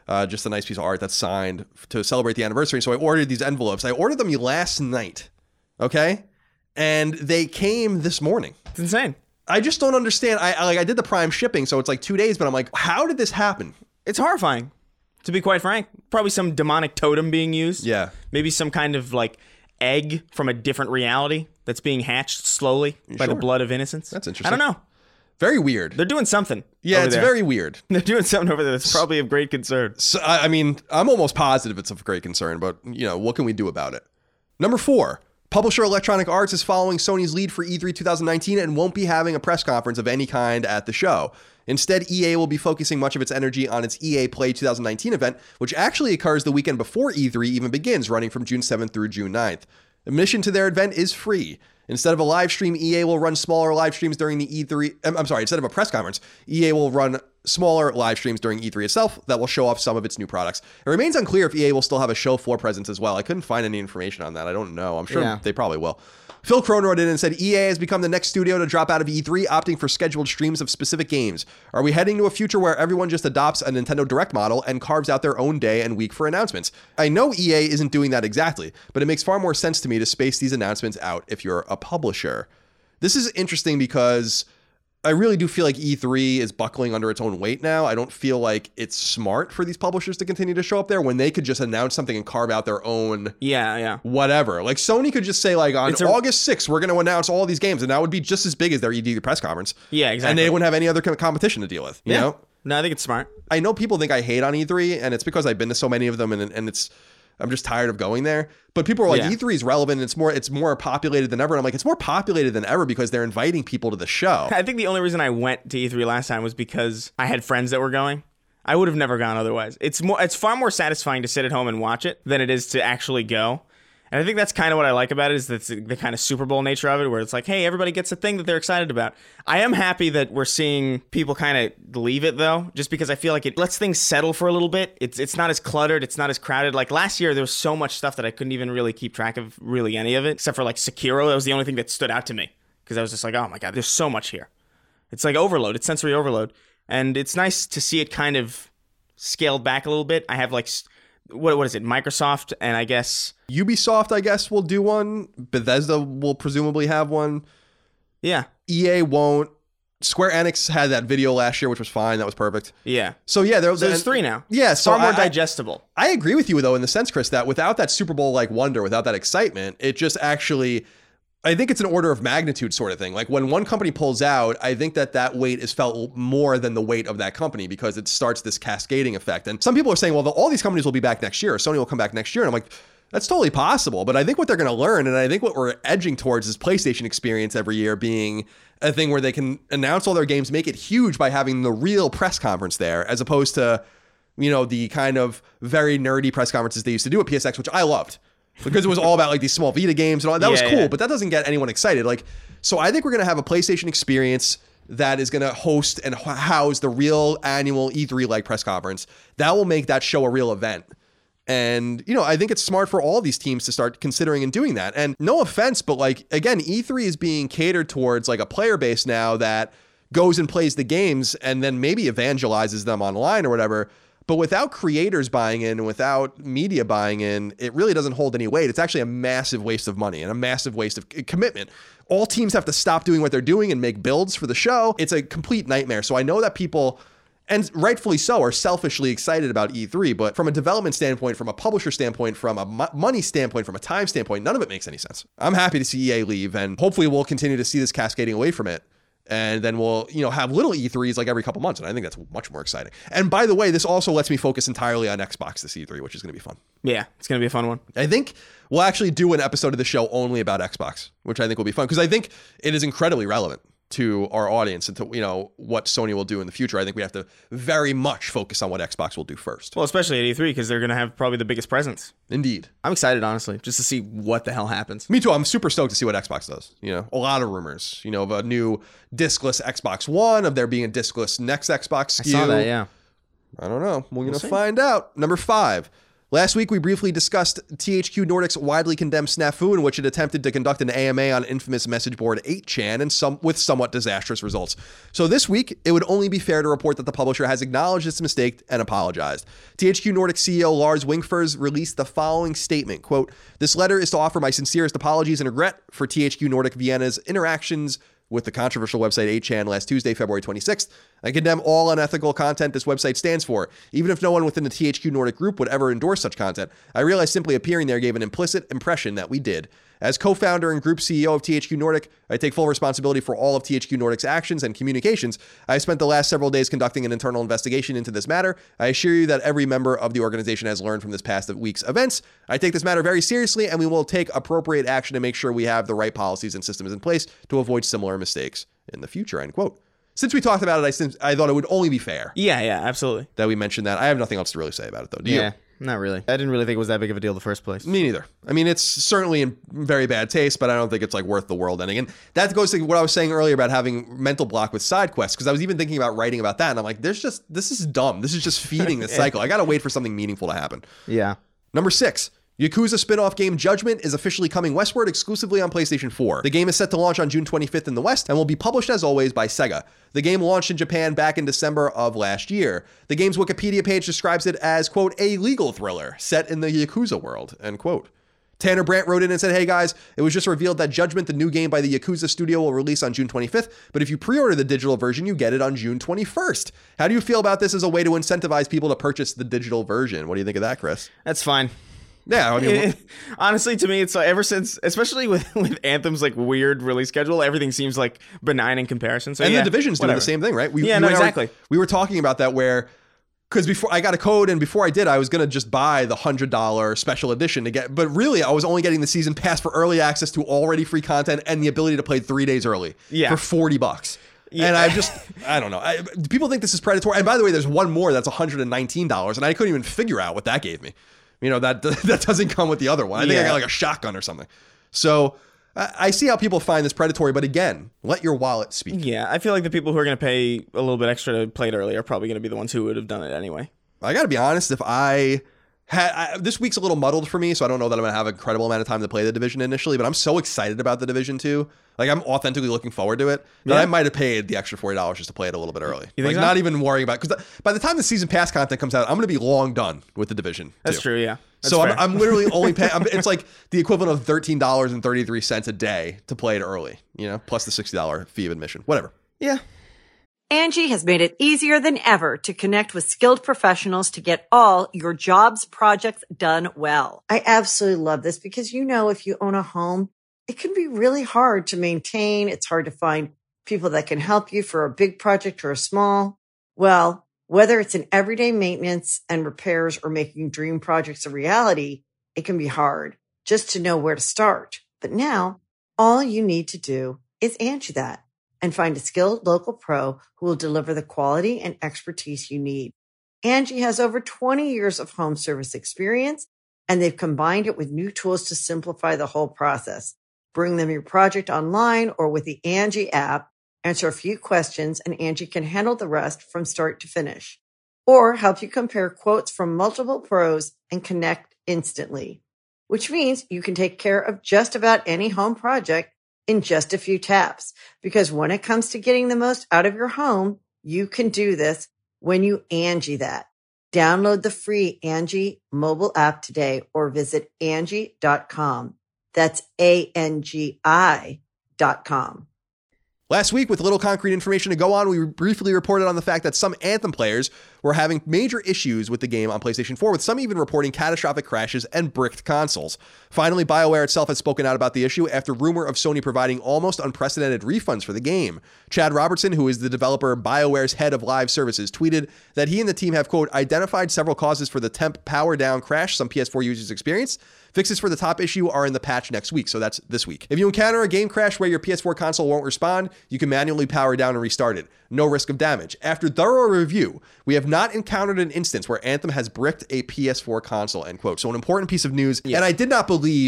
just a nice piece of art that's signed to celebrate the anniversary. So I ordered these envelopes. I ordered them last night, okay? And they came this morning. It's insane. I just don't understand. I did the Prime shipping, so it's like 2 days, but I'm like, how did this happen? It's horrifying, to be quite frank. Probably some demonic totem being used. Yeah. Maybe some kind of like egg from a different reality that's being hatched slowly by the blood of innocence. That's interesting. I don't know. Very weird. They're doing something. Yeah, it's there. very weird. They're doing something over there that's probably of great concern. So, I mean, I'm almost positive it's of great concern, but, what can we do about it? Number 4, publisher Electronic Arts is following Sony's lead for E3 2019 and won't be having a press conference of any kind at the show. Instead, EA will be focusing much of its energy on its EA Play 2019 event, which actually occurs the weekend before E3 even begins, running from June 7th through June 9th. Admission to their event is free. Instead of a live stream, EA will run smaller live streams during the E3. Instead of a press conference, EA will run smaller live streams during E3 itself that will show off some of its new products. It remains unclear if EA will still have a show floor presence as well. I couldn't find any information on that. I don't know. I'm sure they probably will. Phil Crone wrote in and said, EA has become the next studio to drop out of E3, opting for scheduled streams of specific games. Are we heading to a future where everyone just adopts a Nintendo Direct model and carves out their own day and week for announcements? I know EA isn't doing that exactly, but it makes far more sense to me to space these announcements out if you're a publisher. This is interesting because I really do feel like E3 is buckling under its own weight now. I don't feel like it's smart for these publishers to continue to show up there when they could just announce something and carve out their own whatever. Like Sony could just say like on August 6th, we're going to announce all these games, and that would be just as big as their E3 press conference. Yeah, exactly. And they wouldn't have any other kind of competition to deal with, you know? No, I think it's smart. I know people think I hate on E3, and it's because I've been to so many of them, and I'm just tired of going there. But people are like, E3 is relevant. It's more populated than ever. And I'm like, it's more populated than ever because they're inviting people to the show. I think the only reason I went to E3 last time was because I had friends that were going. I would have never gone otherwise. It's far more satisfying to sit at home and watch it than it is to actually go. And I think that's kind of what I like about it, is the kind of Super Bowl nature of it, where it's like, hey, everybody gets a thing that they're excited about. I am happy that we're seeing people kind of leave it, though, just because I feel like it lets things settle for a little bit. It's not as cluttered. It's not as crowded. Like last year, there was so much stuff that I couldn't even really keep track of really any of it, except for like Sekiro. That was the only thing that stood out to me, because I was just like, oh my God, there's so much here. It's like overload. It's sensory overload. And it's nice to see it kind of scaled back a little bit. I have like... What is it? Microsoft and I guess Ubisoft, will do one. Bethesda will presumably have one. Yeah. EA won't. Square Enix had that video last year, which was fine. That was perfect. Yeah. So yeah, there's 3 now. Yeah, so far more digestible. I agree with you though, in the sense, Chris, that without that Super Bowl like wonder, without that excitement, it just actually. I think it's an order of magnitude sort of thing. Like when one company pulls out, I think that weight is felt more than the weight of that company, because it starts this cascading effect. And some people are saying, well, all these companies will be back next year. Or Sony will come back next year. And I'm like, that's totally possible. But I think what they're going to learn, and I think what we're edging towards, is PlayStation experience every year being a thing where they can announce all their games, make it huge by having the real press conference there, as opposed to, the kind of very nerdy press conferences they used to do at PSX, which I loved. Because it was all about like these small Vita games and all that was cool, but that doesn't get anyone excited. Like, so I think we're going to have a PlayStation experience that is going to host and house the real annual E3 like press conference. That will make that show a real event. And, I think it's smart for all these teams to start considering and doing that. And no offense, but like, again, E3 is being catered towards like a player base now that goes and plays the games and then maybe evangelizes them online or whatever. But without creators buying in and without media buying in, it really doesn't hold any weight. It's actually a massive waste of money and a massive waste of commitment. All teams have to stop doing what they're doing and make builds for the show. It's a complete nightmare. So I know that people, and rightfully so, are selfishly excited about E3, but from a development standpoint, from a publisher standpoint, from a money standpoint, from a time standpoint, none of it makes any sense. I'm happy to see EA leave, and hopefully we'll continue to see this cascading away from it. And then we'll, have little E3s like every couple months. And I think that's much more exciting. And by the way, this also lets me focus entirely on Xbox this E3, which is going to be fun. Yeah, it's going to be a fun one. I think we'll actually do an episode of the show only about Xbox, which I think will be fun, because I think it is incredibly relevant to our audience and to, what Sony will do in the future. I think we have to very much focus on what Xbox will do first. Well, especially at E3, because they're going to have probably the biggest presence. Indeed. I'm excited, honestly, just to see what the hell happens. Me too. I'm super stoked to see what Xbox does. A lot of rumors, of a new discless Xbox One, of there being a discless next Xbox SKU. I saw that, yeah. I don't know. We're going to find out. Number 5. Last week, we briefly discussed THQ Nordic's widely condemned snafu in which it attempted to conduct an AMA on infamous message board 8chan and with somewhat disastrous results. So this week, it would only be fair to report that the publisher has acknowledged its mistake and apologized. THQ Nordic CEO Lars Wingfors released the following statement, quote, "This letter is to offer my sincerest apologies and regret for THQ Nordic Vienna's interactions with the controversial website 8chan last Tuesday, February 26th. I condemn all unethical content this website stands for. Even if no one within the THQ Nordic group would ever endorse such content, I realize simply appearing there gave an implicit impression that we did. As co-founder and group CEO of THQ Nordic, I take full responsibility for all of THQ Nordic's actions and communications. I spent the last several days conducting an internal investigation into this matter. I assure you that every member of the organization has learned from this past week's events. I take this matter very seriously, and we will take appropriate action to make sure we have the right policies and systems in place to avoid similar mistakes in the future," end quote. Since we talked about it, I thought it would only be fair. Yeah, absolutely. That we mentioned that. I have nothing else to really say about it, though. Do you? Yeah. Not really. I didn't really think it was that big of a deal in the first place. Me neither. I mean, it's certainly in very bad taste, but I don't think it's like worth the world ending. And that goes to what I was saying earlier about having mental block with side quests, because I was even thinking about writing about that, and I'm like, this is dumb. This is just feeding the cycle. I got to wait for something meaningful to happen. Yeah. Number 6. Yakuza spin-off game Judgment is officially coming westward exclusively on PlayStation 4. The game is set to launch on June 25th in the West and will be published as always by Sega. The game launched in Japan back in December of last year. The game's Wikipedia page describes it as, quote, "a legal thriller set in the Yakuza world," end quote. Tanner Brandt wrote in and said, "Hey guys, it was just revealed that Judgment, the new game by the Yakuza studio, will release on June 25th, but if you pre-order the digital version, you get it on June 21st. How do you feel about this as a way to incentivize people to purchase the digital version?" What do you think of that, Chris? That's fine. Yeah, I mean, honestly, to me, it's like ever since, especially with Anthem's like weird release schedule, everything seems like benign in comparison. So, and yeah, the Division's doing the same thing, right? Exactly. We were talking about that because before I got a code, and before I did, I was gonna just buy the $100 special edition to get, but really, I was only getting the season pass for early access to already free content and the ability to play 3 days early for $40. Yeah. And I don't know. People think this is predatory. And by the way, there's one more that's $119, and I couldn't even figure out what that gave me. You know, that doesn't come with the other one. I think I got like a shotgun or something. So I see how people find this predatory, but again, let your wallet speak. Yeah, I feel like the people who are going to pay a little bit extra to play it early are probably going to be the ones who would have done it anyway. I got to be honest, if I had... this week's a little muddled for me, so I don't know that I'm going to have a credible amount of time to play the Division initially, but I'm so excited about the Division 2. Like, I'm authentically looking forward to it, that I might have paid the extra $40 just to play it a little bit early. You think so? Not even worrying about it. Because by the time the season pass content comes out, I'm going to be long done with the Division 2. That's true, yeah. That's so fair. I'm literally only paying... it's like the equivalent of $13.33 a day to play it early, you know, plus the $60 fee of admission. Whatever. Yeah. Angie has made it easier than ever to connect with skilled professionals to get all your jobs projects done well. I absolutely love this because, you know, if you own a home, it can be really hard to maintain. It's hard to find people that can help you for a big project or a small. Well, whether it's in everyday maintenance and repairs or making dream projects a reality, it can be hard just to know where to start. But now, all you need to do is Angie that and find a skilled local pro who will deliver the quality and expertise you need. Angie has over 20 years of home service experience, and they've combined it with new tools to simplify the whole process. Bring them your project online or with the Angie app, answer a few questions, and Angie can handle the rest from start to finish. Or help you compare quotes from multiple pros and connect instantly, which means you can take care of just about any home project in just a few taps. Because when it comes to getting the most out of your home, you can do this when you Angie that. Download the free Angie mobile app today or visit Angie.com. That's ANGI.com. Last week, with little concrete information to go on, we briefly reported on the fact that some Anthem players were having major issues with the game on PlayStation 4, with some even reporting catastrophic crashes and bricked consoles. Finally, BioWare itself has spoken out about the issue after rumor of Sony providing almost unprecedented refunds for the game. Chad Robertson, who is the developer BioWare's head of live services, tweeted that he and the team have, quote, identified several causes for the temp power down crash some PS4 users experienced. Fixes for the top issue are in the patch next week, so that's this week. If you encounter a game crash where your PS4 console won't respond, you can manually power down and restart it. No risk of damage. After thorough review, we have not encountered an instance where Anthem has bricked a PS4 console, end quote. So an important piece of news. Yes. And I did not believe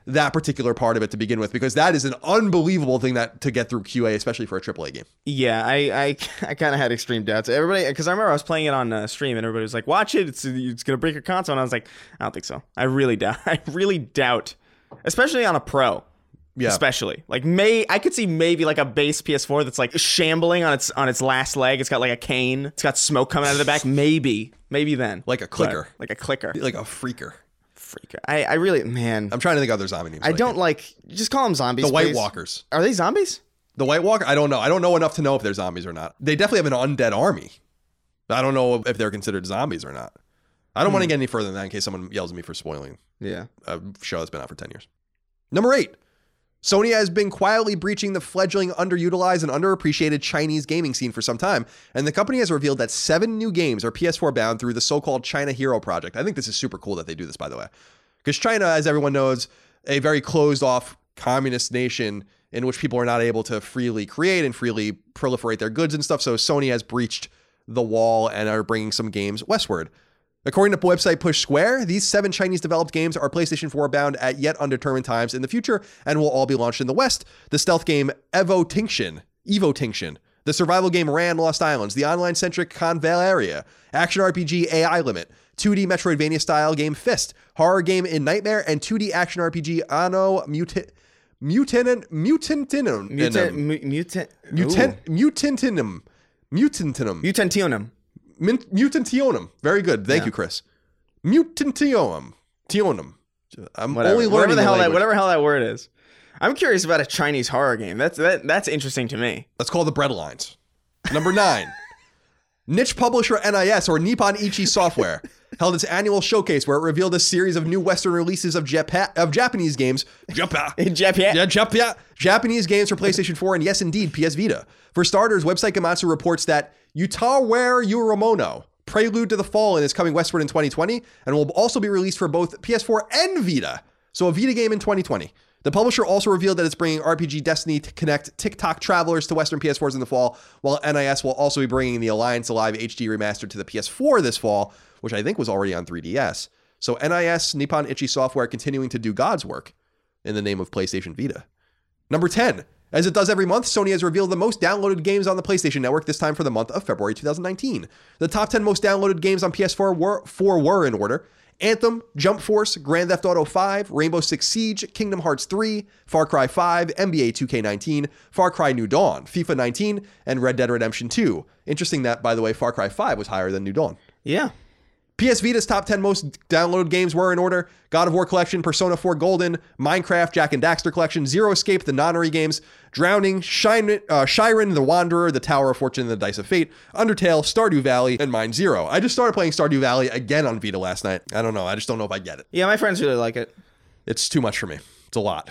that particular part of it to begin with, because that is an unbelievable thing that to get through QA, especially for a AAA game. Yeah, I kind of had extreme doubts. Everybody, because I remember I was playing it on stream and everybody was like, "Watch it, it's gonna break your console." And I was like, "I don't think so. I really doubt, especially on a Pro." Yeah. Especially like I could see maybe like a base PS4 that's like shambling on its last leg. It's got like a cane. It's got smoke coming out of the back. Maybe then Like a clicker. Like a clicker. Like a freaker. I really, man. I'm trying to think of other zombie names. I don't like. Just call them zombies. The White please. Walkers. Are they zombies? The White Walker? I don't know. I don't know enough to know if they're zombies or not. They definitely have an undead army. I don't know if they're considered zombies or not. I don't want to get any further than that in case someone yells at me for spoiling a show that's been out for 10 years. Number 8. Sony has been quietly breaching the fledgling, underutilized, and underappreciated Chinese gaming scene for some time, and the company has revealed that 7 new games are PS4 bound through the so-called China Hero Project. I think this is super cool that they do this, by the way. Because China, as everyone knows, a very closed-off communist nation in which people are not able to freely create and freely proliferate their goods and stuff, so Sony has breached the wall and are bringing some games westward. According to website Push Square, these 7 Chinese-developed games are PlayStation 4 bound at yet undetermined times in the future and will all be launched in the West. The stealth game Evo Tinction, the survival game Ran Lost Islands, the online-centric Convaleria, action RPG AI Limit, 2D Metroidvania-style game Fist, horror game In Nightmare, and 2D action RPG Anno Mutantinum. Mutantionum. Very good. Thank you, Chris. Mutantionum. I'm only learning whatever hell that word is. I'm curious about a Chinese horror game. That's interesting to me. Let's call the Breadlines. Number 9. Niche publisher NIS, or Nippon Ichi Software, held its annual showcase where it revealed a series of new Western releases of Japanese games. Japanese games for PlayStation 4 and, yes, indeed, PS Vita. For starters, website Gematsu reports that Utaware Yuramono, Prelude to the Fallen, is coming westward in 2020 and will also be released for both PS4 and Vita. So a Vita game in 2020. The publisher also revealed that it's bringing RPG Destiny to connect TikTok travelers to Western PS4s in the fall, while NIS will also be bringing the Alliance Alive HD remastered to the PS4 this fall, which I think was already on 3DS. So NIS, Nippon Ichi Software, continuing to do God's work in the name of PlayStation Vita. Number 10. As it does every month, Sony has revealed the most downloaded games on the PlayStation Network, this time for the month of February 2019. The top 10 most downloaded games on PS4 were in order: Anthem, Jump Force, Grand Theft Auto 5, Rainbow Six Siege, Kingdom Hearts 3, Far Cry 5, NBA 2K19, Far Cry New Dawn, FIFA 19, and Red Dead Redemption 2. Interesting that, by the way, Far Cry 5 was higher than New Dawn. Yeah. PS Vita's top 10 most downloaded games were in order: God of War Collection, Persona 4 Golden, Minecraft, Jak and Daxter Collection, Zero Escape, the Nonary games, Drowning, Shiren, The Wanderer, The Tower of Fortune, and The Dice of Fate, Undertale, Stardew Valley, and Mine Zero. I just started playing Stardew Valley again on Vita last night. I don't know. I just don't know if I get it. Yeah, my friends really like it. It's too much for me. It's a lot.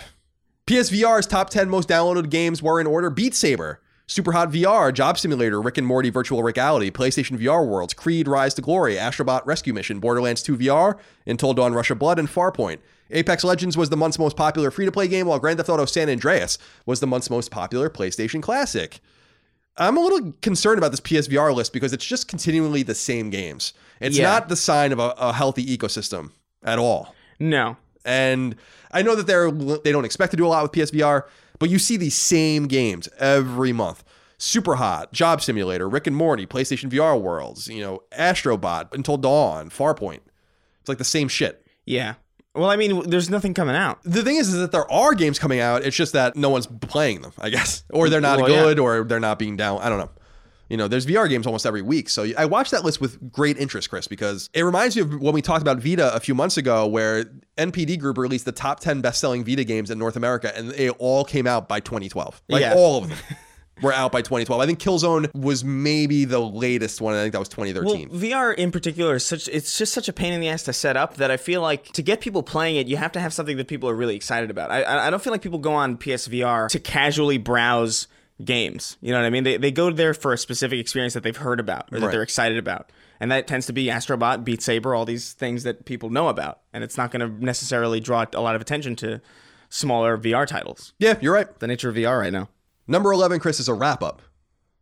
PSVR's top 10 most downloaded games were in order: Beat Saber, Superhot VR, Job Simulator, Rick and Morty Virtual Reality, PlayStation VR Worlds, Creed Rise to Glory, Astrobot Rescue Mission, Borderlands 2 VR, Until Dawn Rush of Blood, and Farpoint. Apex Legends was the month's most popular free-to-play game, while Grand Theft Auto San Andreas was the month's most popular PlayStation Classic. I'm a little concerned about this PSVR list because it's just continually the same games. It's not the sign of a healthy ecosystem at all. No. And I know that they don't expect to do a lot with PSVR, but you see these same games every month. Superhot, Job Simulator, Rick and Morty, PlayStation VR Worlds, Astrobot, Until Dawn, Farpoint. It's like the same shit. Yeah. Well, I mean, there's nothing coming out. The thing is that there are games coming out. It's just that no one's playing them, I guess. Or they're not good, or they're not being down. I don't know. There's VR games almost every week. So I watched that list with great interest, Chris, because it reminds me of when we talked about Vita a few months ago, where NPD Group released the top 10 best-selling Vita games in North America, and they all came out by 2012. All of them were out by 2012. I think Killzone was maybe the latest one. I think that was 2013. Well, VR in particular it's just such a pain in the ass to set up that I feel like to get people playing it, you have to have something that people are really excited about. I don't feel like people go on PSVR to casually browse games. You know what I mean? They go there for a specific experience that they've heard about or that they're excited about. And that tends to be Astrobot, Beat Saber, all these things that people know about. And it's not going to necessarily draw a lot of attention to smaller VR titles. Yeah, you're right. The nature of VR right now. Number 11, Chris, is a wrap-up.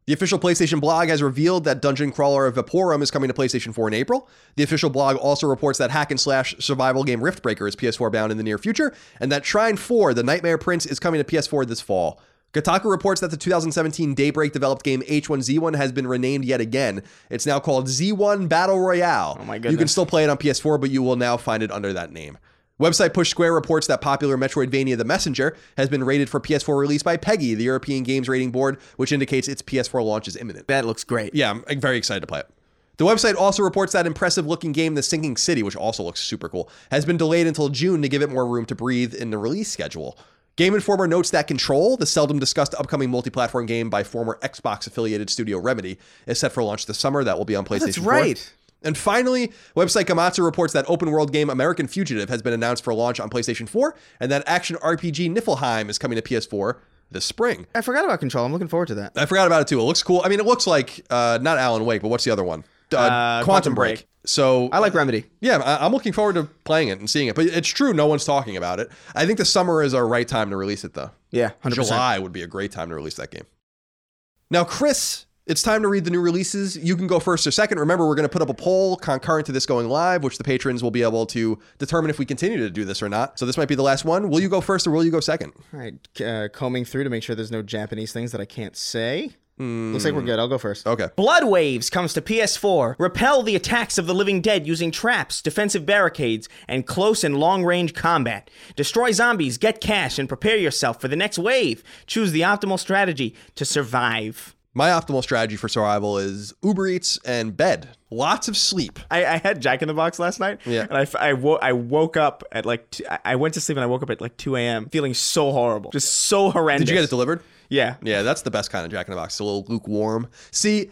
The official PlayStation blog has revealed that Dungeon Crawler Vaporum is coming to PlayStation 4 in April. The official blog also reports that hack-and-slash survival game Riftbreaker is PS4 bound in the near future, and that Shrine 4, The Nightmare Prince, is coming to PS4 this fall. Kotaku reports that the 2017 Daybreak-developed game H1Z1 has been renamed yet again. It's now called Z1 Battle Royale. Oh my goodness. You can still play it on PS4, but you will now find it under that name. Website Push Square reports that popular Metroidvania The Messenger has been rated for PS4 release by PEGI, the European Games Rating Board, which indicates its PS4 launch is imminent. That looks great. Yeah, I'm very excited to play it. The website also reports that impressive-looking game The Sinking City, which also looks super cool, has been delayed until June to give it more room to breathe in the release schedule. Game Informer notes that Control, the seldom discussed upcoming multi-platform game by former Xbox-affiliated studio Remedy, is set for launch this summer. That will be on PlayStation 4. That's right. And finally, website Gamatsu reports that open world game American Fugitive has been announced for launch on PlayStation 4, and that action RPG Niflheim is coming to PS4 this spring. I forgot about Control. I'm looking forward to that. I forgot about it too. It looks cool. I mean, it looks like, not Alan Wake, but what's the other one? Quantum Break. So I like Remedy. Yeah, I'm looking forward to playing it and seeing it. But it's true, no one's talking about it. I think the summer is a right time to release it, though. Yeah, 100%. July would be a great time to release that game. Now, Chris, it's time to read the new releases. You can go first or second. Remember, we're going to put up a poll concurrent to this going live, which the patrons will be able to determine if we continue to do this or not. So this might be the last one. Will you go first or will you go second? All right, combing through to make sure there's no Japanese things that I can't say. Looks like we're good. I'll go first. Okay. Blood Waves comes to PS4. Repel the attacks of the living dead using traps, defensive barricades, and close and long-range combat. Destroy zombies, get cash, and prepare yourself for the next wave. Choose the optimal strategy to survive. My optimal strategy for survival is Uber Eats and bed. Lots of sleep. I had Jack in the Box last night. Yeah. And I woke up at like, I went to sleep and I woke up at like 2 a.m. feeling so horrible. Just so horrendous. Did you get it delivered? Yeah. Yeah, that's the best kind of Jack in the Box. It's a little lukewarm. See,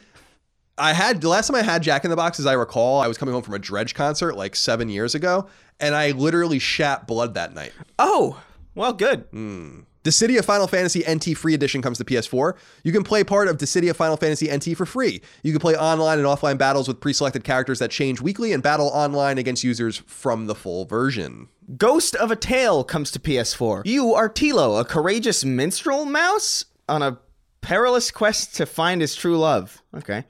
the last time I had Jack in the Box, as I recall, I was coming home from a Dredge concert like 7 years ago, and I literally shat blood that night. Oh, well, good. Dissidia Final Fantasy NT Free Edition comes to PS4. You can play part of Dissidia Final Fantasy NT for free. You can play online and offline battles with pre-selected characters that change weekly and battle online against users from the full version. Ghost of a Tale comes to PS4. You are Tilo, a courageous minstrel mouse on a perilous quest to find his true love. Okay.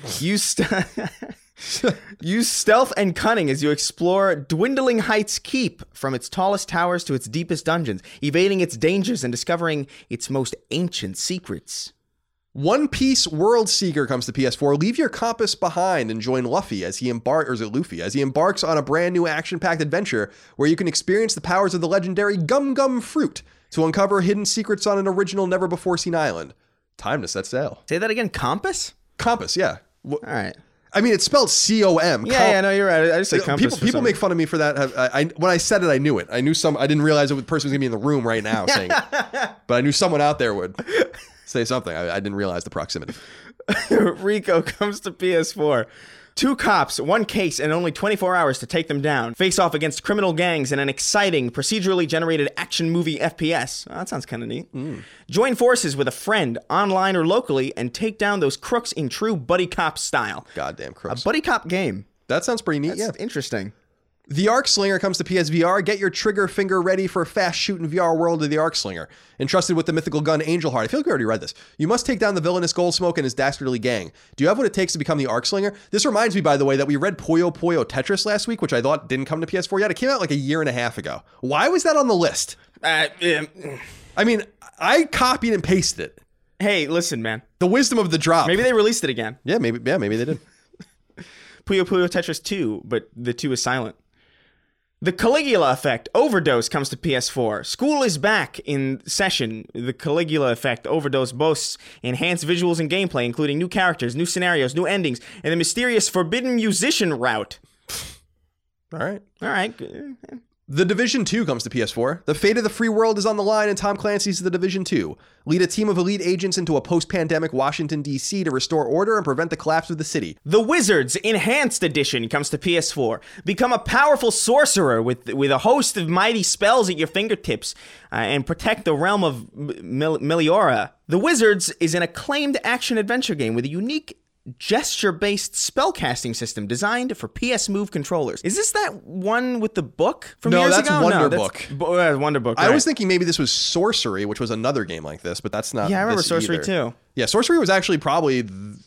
Use stealth and cunning as you explore Dwindling Heights Keep from its tallest towers to its deepest dungeons, evading its dangers and discovering its most ancient secrets. One Piece World Seeker comes to PS4. Leave your compass behind and join Luffy as he embarks on a brand new action-packed adventure where you can experience the powers of the legendary Gum Gum Fruit to uncover hidden secrets on an original never-before-seen island. Time to set sail. Say that again, compass? Compass, yeah. All right. I mean, it's spelled C-O-M. Yeah, no, you're right. I just say compass. People make fun of me for that. When I said it, I knew it. I didn't realize the person was going to be in the room right now saying it. But I knew someone out there would say something. I didn't realize the proximity. Rico comes to PS4. 2 cops, 1 case, and only 24 hours to take them down. Face off against criminal gangs in an exciting, procedurally generated action movie FPS. Oh, that sounds kind of neat. Join forces with a friend, online or locally, and take down those crooks in true buddy cop style. Goddamn crooks. A buddy cop game. That sounds pretty neat, That's interesting. The Arc Slinger comes to PSVR. Get your trigger finger ready for a fast-shooting VR world of the Arc Slinger. Entrusted with the mythical gun Angel Heart. I feel like we already read this. You must take down the villainous Goldsmoke and his dastardly gang. Do you have what it takes to become the Arc Slinger? This reminds me, by the way, that we read Puyo Puyo Tetris last week, which I thought didn't come to PS4 yet. It came out like a year and a half ago. Why was that on the list? I mean, I copied and pasted it. Hey, listen, man. The wisdom of the drop. Maybe they released it again. Yeah, maybe they did. Puyo Puyo Tetris 2, but the 2 is silent. The Caligula Effect Overdose comes to PS4. School is back in session. The Caligula Effect Overdose boasts enhanced visuals and gameplay, including new characters, new scenarios, new endings, and the mysterious forbidden musician route. All right. The Division 2 comes to PS4. The fate of the free world is on the line in Tom Clancy's The Division 2. Lead a team of elite agents into a post-pandemic Washington, D.C. to restore order and prevent the collapse of the city. The Wizards Enhanced Edition comes to PS4. Become a powerful sorcerer with a host of mighty spells at your fingertips and protect the realm of Meliora. The Wizards is an acclaimed action-adventure game with a unique gesture-based spellcasting system designed for PS Move controllers. Is this that one with the book from years ago? No, that's Wonderbook. I was thinking maybe this was Sorcery, which was another game like this, but that's not. Yeah, I remember this Sorcery either. too. Yeah, Sorcery was actually probably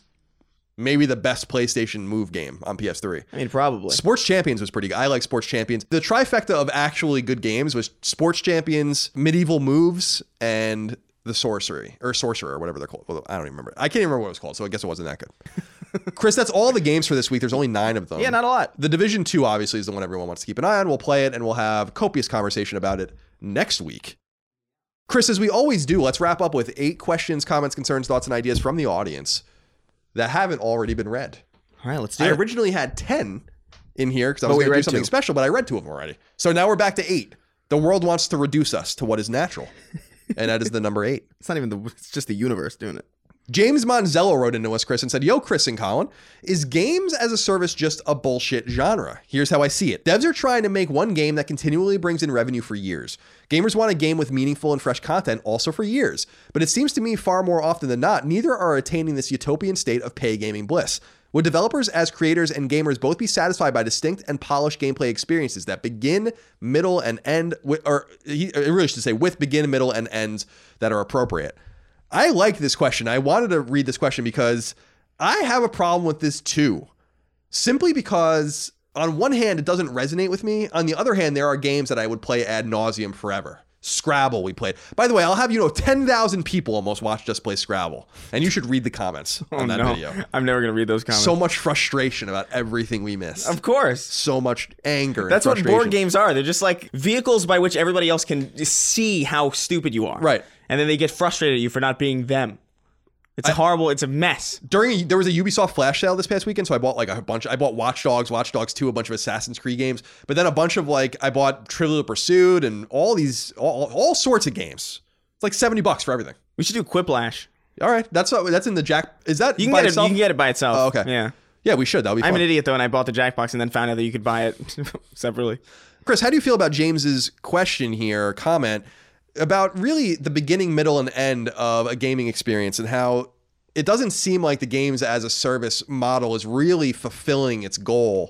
maybe the best PlayStation move game on PS3. I mean, probably. Sports Champions was pretty good. I like Sports Champions. The trifecta of actually good games was Sports Champions, Medieval Moves, and the Sorcerer, or whatever they're called. Well, I don't even remember. I can't even remember what it was called, so I guess it wasn't that good. Chris, that's all the games for this week. There's only 9 of them. Yeah, not a lot. The Division 2, obviously, is the one everyone wants to keep an eye on. We'll play it, and we'll have copious conversation about it next week. Chris, as we always do, let's wrap up with 8 questions, comments, concerns, thoughts, and ideas from the audience that haven't already been read. All right, let's do I it. originally had 10 in here because I was going to do something special, but I read 2 of them already. So now we're back to 8. The world wants to reduce us to what is natural, and that is the number 8. It's not even it's just the universe doing it. James Monzello wrote into us, Chris, and said, "Yo, Chris and Colin, is games as a service just a bullshit genre? Here's how I see it. Devs are trying to make one game that continually brings in revenue for years. Gamers want a game with meaningful and fresh content also for years. But it seems to me far more often than not, neither are attaining this utopian state of pay gaming bliss. Would developers as creators and gamers both be satisfied by distinct and polished gameplay experiences that begin, middle, and end, or I really should say with begin, middle, and ends that are appropriate?" I like this question. I wanted to read this question because I have a problem with this too. Simply because on one hand, it doesn't resonate with me. On the other hand, there are games that I would play ad nauseum forever. Scrabble we played. By the way, I'll have you know 10,000 people almost watched us play Scrabble. And you should read the comments on that video. I'm never going to read those comments. So much frustration about everything we missed. Of course. So much anger. That's and what frustration. board games are. They're just like vehicles by which everybody else can see how stupid you are. Right. And then they get frustrated at you for not being them. It's horrible. It's a mess. There was a Ubisoft flash sale this past weekend, so I bought like a bunch. I bought Watch Dogs 2, a bunch of Assassin's Creed games, but then a bunch of I bought Trivial Pursuit and all all sorts of games. It's like $70 for everything. We should do Quiplash. All right, that's in the Jack. Is that You can by get itself? it. You can get it by itself. Oh, okay. Yeah. Yeah, we should. That'll be fun. I'm an idiot though, and I bought the Jackbox and then found out that you could buy it separately. Chris, how do you feel about James's question here, comment about really the beginning, middle, and end of a gaming experience and how it doesn't seem like the games as a service model is really fulfilling its goal?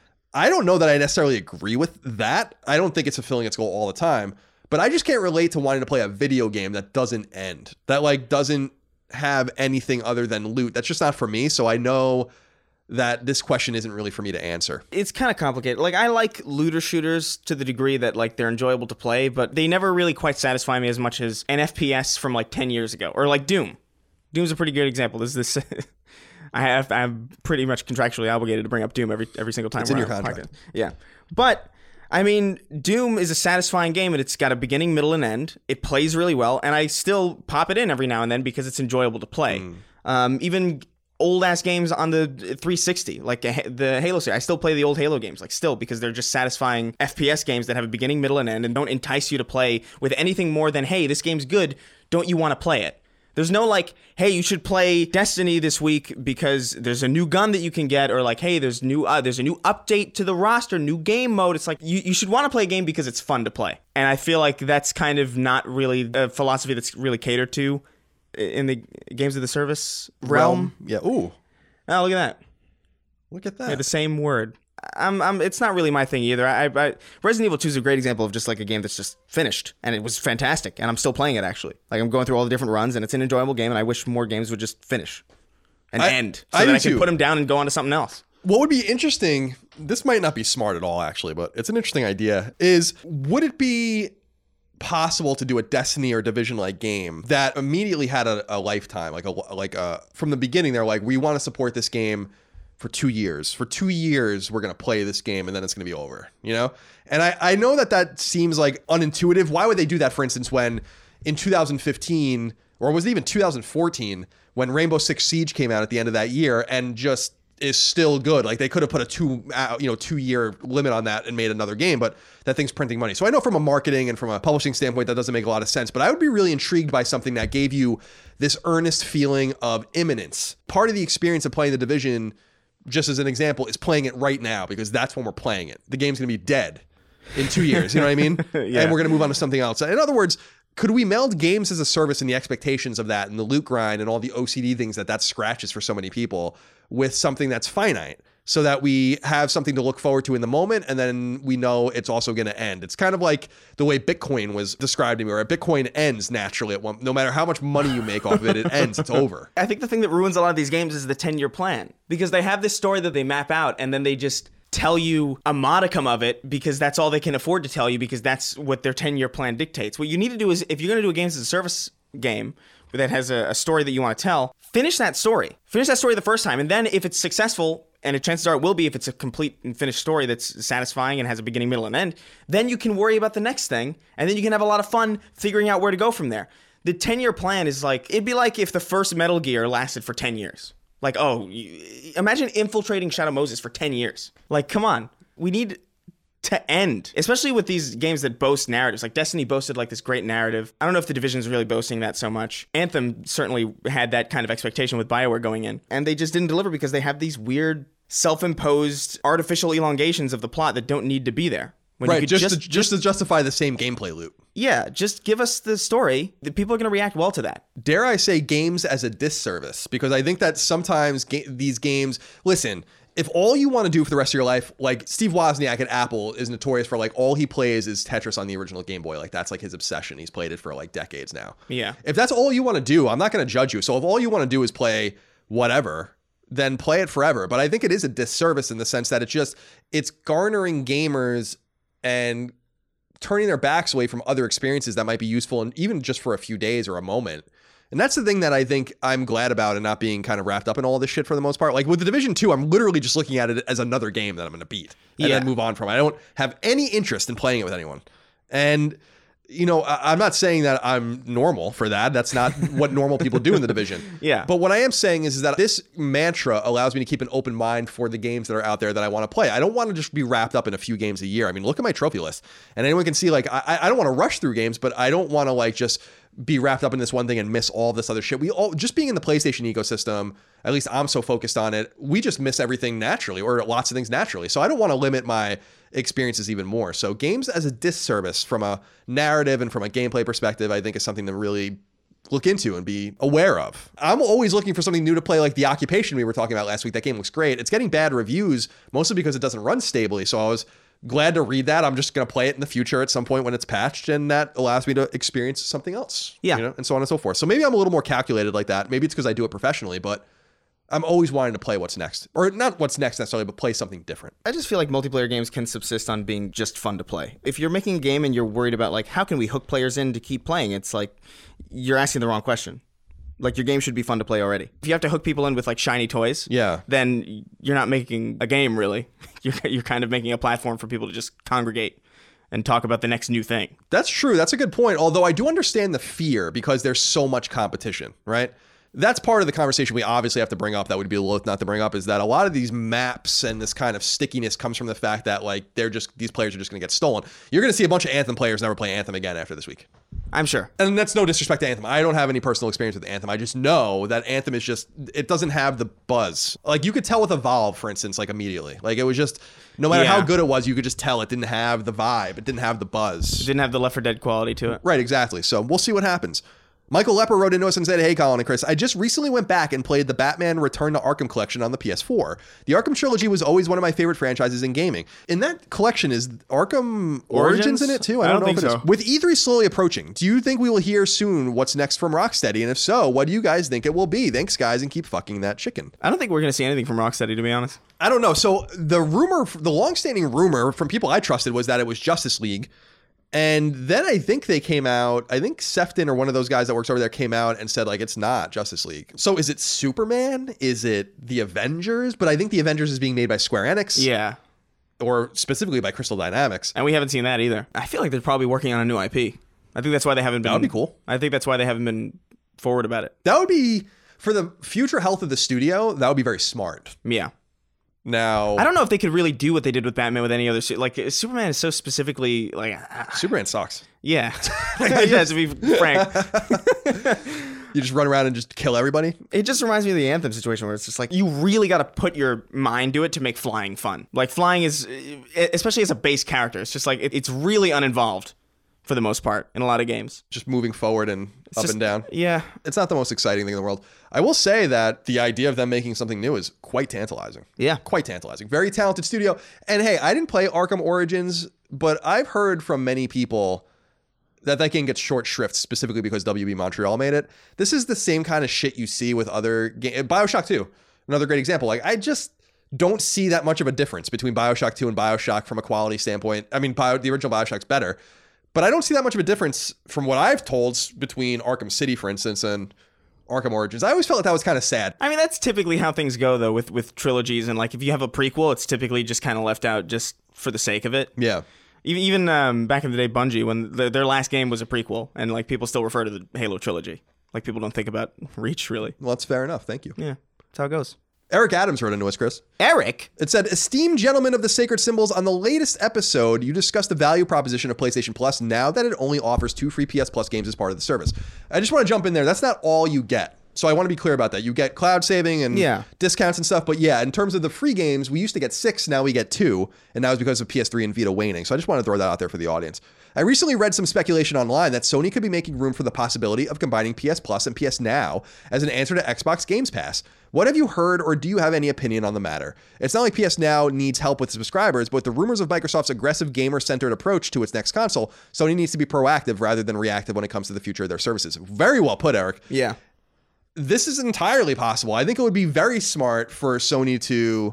I don't know that I necessarily agree with that. I don't think it's fulfilling its goal all the time, but I just can't relate to wanting to play a video game that doesn't end, that doesn't have anything other than loot. That's just not for me. So I know that this question isn't really for me to answer. It's kind of complicated. I like looter shooters to the degree that they're enjoyable to play, but they never really quite satisfy me as much as an FPS from 10 years ago, or Doom. Doom's a pretty good example. I'm pretty much contractually obligated to bring up Doom every single time. It's in your contract. Yeah. But I mean, Doom is a satisfying game, and it's got a beginning, middle, and end. It plays really well, and I still pop it in every now and then because it's enjoyable to play. Even old ass games on the 360, like the Halo series. I still play the old Halo games, because they're just satisfying FPS games that have a beginning, middle, and end, and don't entice you to play with anything more than, hey, this game's good, don't you want to play it? There's no hey, you should play Destiny this week because there's a new gun that you can get, or hey, there's a new update to the roster, new game mode. It's you should want to play a game because it's fun to play. And I feel like that's kind of not really a philosophy that's really catered to in the games of the service realm. Yeah. Ooh. Oh, look at that. Look at that. Yeah, the same word. It's not really my thing either. Resident Evil 2 is a great example of just a game that's just finished, and it was fantastic, and I'm still playing it actually. I'm going through all the different runs, and it's an enjoyable game, and I wish more games would just finish and end so that I can put them down and go on to something else. What would be interesting, this might not be smart at all actually, but it's an interesting idea, is would it be possible to do a Destiny or Division-like game that immediately had a lifetime, from the beginning they're we want to support this game for 2 years. For 2 years, we're going to play this game and then it's going to be over, And I know that seems unintuitive. Why would they do that, for instance, when in 2015, or was it even 2014, when Rainbow Six Siege came out at the end of that year and just is still good? They could have put a 2-year limit on that and made another game, but that thing's printing money. So I know from a marketing and from a publishing standpoint, that doesn't make a lot of sense, but I would be really intrigued by something that gave you this earnest feeling of imminence. Part of the experience of playing The Division, just as an example, is playing it right now because that's when we're playing it. The game's going to be dead in 2 years, you know what I mean? Yeah. And we're going to move on to something else. In other words, could we meld games as a service and the expectations of that and the loot grind and all the OCD things that scratches for so many people with something that's finite? so that we have something to look forward to in the moment, and then we know it's also going to end. It's kind of like the way Bitcoin was described to me, where Bitcoin ends naturally at one. No matter how much money you make off of it, it ends. It's over. I think the thing that ruins a lot of these games is the 10-year plan, because they have this story that they map out, and then they just tell you a modicum of it because that's all they can afford to tell you, because that's what their 10-year plan dictates. What you need to do is, if you're going to do a games as a service game that has a story that you want to tell, finish that story. Finish that story the first time, and then if it's successful, and chances are it will be if it's a complete and finished story that's satisfying and has a beginning, middle, and end, then you can worry about the next thing, and then you can have a lot of fun figuring out where to go from there. The 10-year plan is like, it'd be like if the first Metal Gear lasted for 10 years. Like, imagine infiltrating Shadow Moses for 10 years. Like, come on. We need to end, especially with these games that boast narratives. Like Destiny boasted like this great narrative. I don't know if the Division's really boasting that so much. Anthem certainly had that kind of expectation with BioWare going in, and they just didn't deliver because they have these weird self-imposed artificial elongations of the plot that don't need to be there. Right, just to justify the same gameplay loop. Yeah, just give us the story. The people are going to react well to that. Dare I say games as a disservice? Because I think that sometimes these games, listen, if all you want to do for the rest of your life, like Steve Wozniak at Apple is notorious for like all he plays is Tetris on the original Game Boy. Like that's like his obsession. He's played it for like decades now. Yeah. If that's all you want to do, I'm not going to judge you. So if all you want to do is play whatever, then play it forever. But I think it is a disservice in the sense that it's garnering gamers and turning their backs away from other experiences that might be useful, and even just for a few days or a moment. And that's the thing that I think I'm glad about, and not being kind of wrapped up in all this shit for the most part. Like with the Division 2, I'm literally just looking at it as another game that I'm going to beat and then move on from. I don't have any interest in playing it with anyone. And you know, I'm not saying that I'm normal for that. That's not what normal people do in the Division. Yeah. But what I am saying is that this mantra allows me to keep an open mind for the games that are out there that I want to play. I don't want to just be wrapped up in a few games a year. I mean, look at my trophy list. And anyone can see, like, I don't want to rush through games, but I don't want to, like, just be wrapped up in this one thing and miss all this other shit. Just being in the PlayStation ecosystem, at least I'm so focused on it, we just miss everything naturally, or lots of things naturally. So I don't want to limit my experiences even more. So games as a disservice from a narrative and from a gameplay perspective, I think is something to really look into and be aware of. I'm always looking for something new to play, like The Occupation we were talking about last week. That game looks great. It's getting bad reviews, mostly because it doesn't run stably. So I was glad to read that. I'm just going to play it in the future at some point when it's patched, and that allows me to experience something else. Yeah. You know, and so on and so forth. So maybe I'm a little more calculated like that. Maybe it's because I do it professionally, but I'm always wanting to play what's next. Or not what's next necessarily, but play something different. I just feel like multiplayer games can subsist on being just fun to play. If you're making a game and you're worried about, like, how can we hook players in to keep playing, it's like you're asking the wrong question. Like, your game should be fun to play already. If you have to hook people in with, like, shiny toys, then you're not making a game, really. You're kind of making a platform for people to just congregate and talk about the next new thing. That's true. That's a good point. Although I do understand the fear because there's so much competition, right? That's part of the conversation we obviously have to bring up, that would be loath not to bring up, is that a lot of these maps and this kind of stickiness comes from the fact that, like, these players are just going to get stolen. You're going to see a bunch of Anthem players never play Anthem again after this week. I'm sure. And that's no disrespect to Anthem. I don't have any personal experience with Anthem. I just know that Anthem is just, it doesn't have the buzz. Like, you could tell with Evolve, for instance, like, immediately. Like, it was just, no matter how good it was, you could just tell it didn't have the vibe. It didn't have the buzz. It didn't have the Left 4 Dead quality to it. Right, exactly. So we'll see what happens. Michael Lepper wrote into us and said, "Hey, Colin and Chris, I just recently went back and played the Batman Return to Arkham collection on the PS4. The Arkham trilogy was always one of my favorite franchises in gaming. In that collection, is Arkham Origins in it too? I don't know think if it so. is. With E3 slowly approaching, do you think we will hear soon what's next from Rocksteady? And if so, what do you guys think it will be? Thanks, guys, and keep fucking that chicken." I don't think we're going to see anything from Rocksteady, to be honest. I don't know. So the longstanding rumor from people I trusted was that it was Justice League. And then I think they came out, I think Sefton or one of those guys that works over there came out and said, like, it's not Justice League. So is it Superman? Is it the Avengers? But I think the Avengers is being made by Square Enix. Yeah. Or specifically by Crystal Dynamics. And we haven't seen that either. I feel like they're probably working on a new IP. I think that's why they haven't been. That would be cool. I think that's why they haven't been forward about it. That would be, for the future health of the studio, that would be very smart. Yeah. Now, I don't know if they could really do what they did with Batman with any other like Superman is so specifically like Superman sucks. Yeah. Yeah, to be frank. You just run around and just kill everybody. It just reminds me of the Anthem situation where it's just like you really got to put your mind to it to make flying fun. Like flying is, especially as a base character, it's just like it's really uninvolved for the most part in a lot of games. Just moving forward and up and down. Yeah. It's not the most exciting thing in the world. I will say that the idea of them making something new is quite tantalizing. Yeah. Quite tantalizing. Very talented studio. And hey, I didn't play Arkham Origins, but I've heard from many people that game gets short shrift specifically because WB Montreal made it. This is the same kind of shit you see with other games. BioShock 2, another great example. Like, I just don't see that much of a difference between BioShock 2 and BioShock from a quality standpoint. I mean, the original BioShock's better, but I don't see that much of a difference from what I've told between Arkham City, for instance, and Arkham Origins. I always felt like that was kind of sad. I mean, that's typically how things go, though, with trilogies. And, like, if you have a prequel, it's typically just kind of left out just for the sake of it. Yeah. Even back in the day, Bungie, when their last game was a prequel, and, like, people still refer to the Halo trilogy. Like, people don't think about Reach, really. Well, that's fair enough. Thank you. Yeah, that's how it goes. Eric Adams wrote into us, Chris. Eric? It said, esteemed gentlemen of the Sacred Symbols, on the latest episode, you discussed the value proposition of PlayStation Plus now that it only offers 2 free PS Plus games as part of the service. I just want to jump in there. That's not all you get. So I want to be clear about that. You get cloud saving and discounts and stuff. But yeah, in terms of the free games, we used to get 6, now we get 2. And that was because of PS3 and Vita waning. So I just want to throw that out there for the audience. I recently read some speculation online that Sony could be making room for the possibility of combining PS Plus and PS Now as an answer to Xbox Games Pass. What have you heard, or do you have any opinion on the matter? It's not like PS Now needs help with subscribers, but with the rumors of Microsoft's aggressive gamer-centered approach to its next console, Sony needs to be proactive rather than reactive when it comes to the future of their services. Very well put, Eric. Yeah. This is entirely possible. I think it would be very smart for Sony to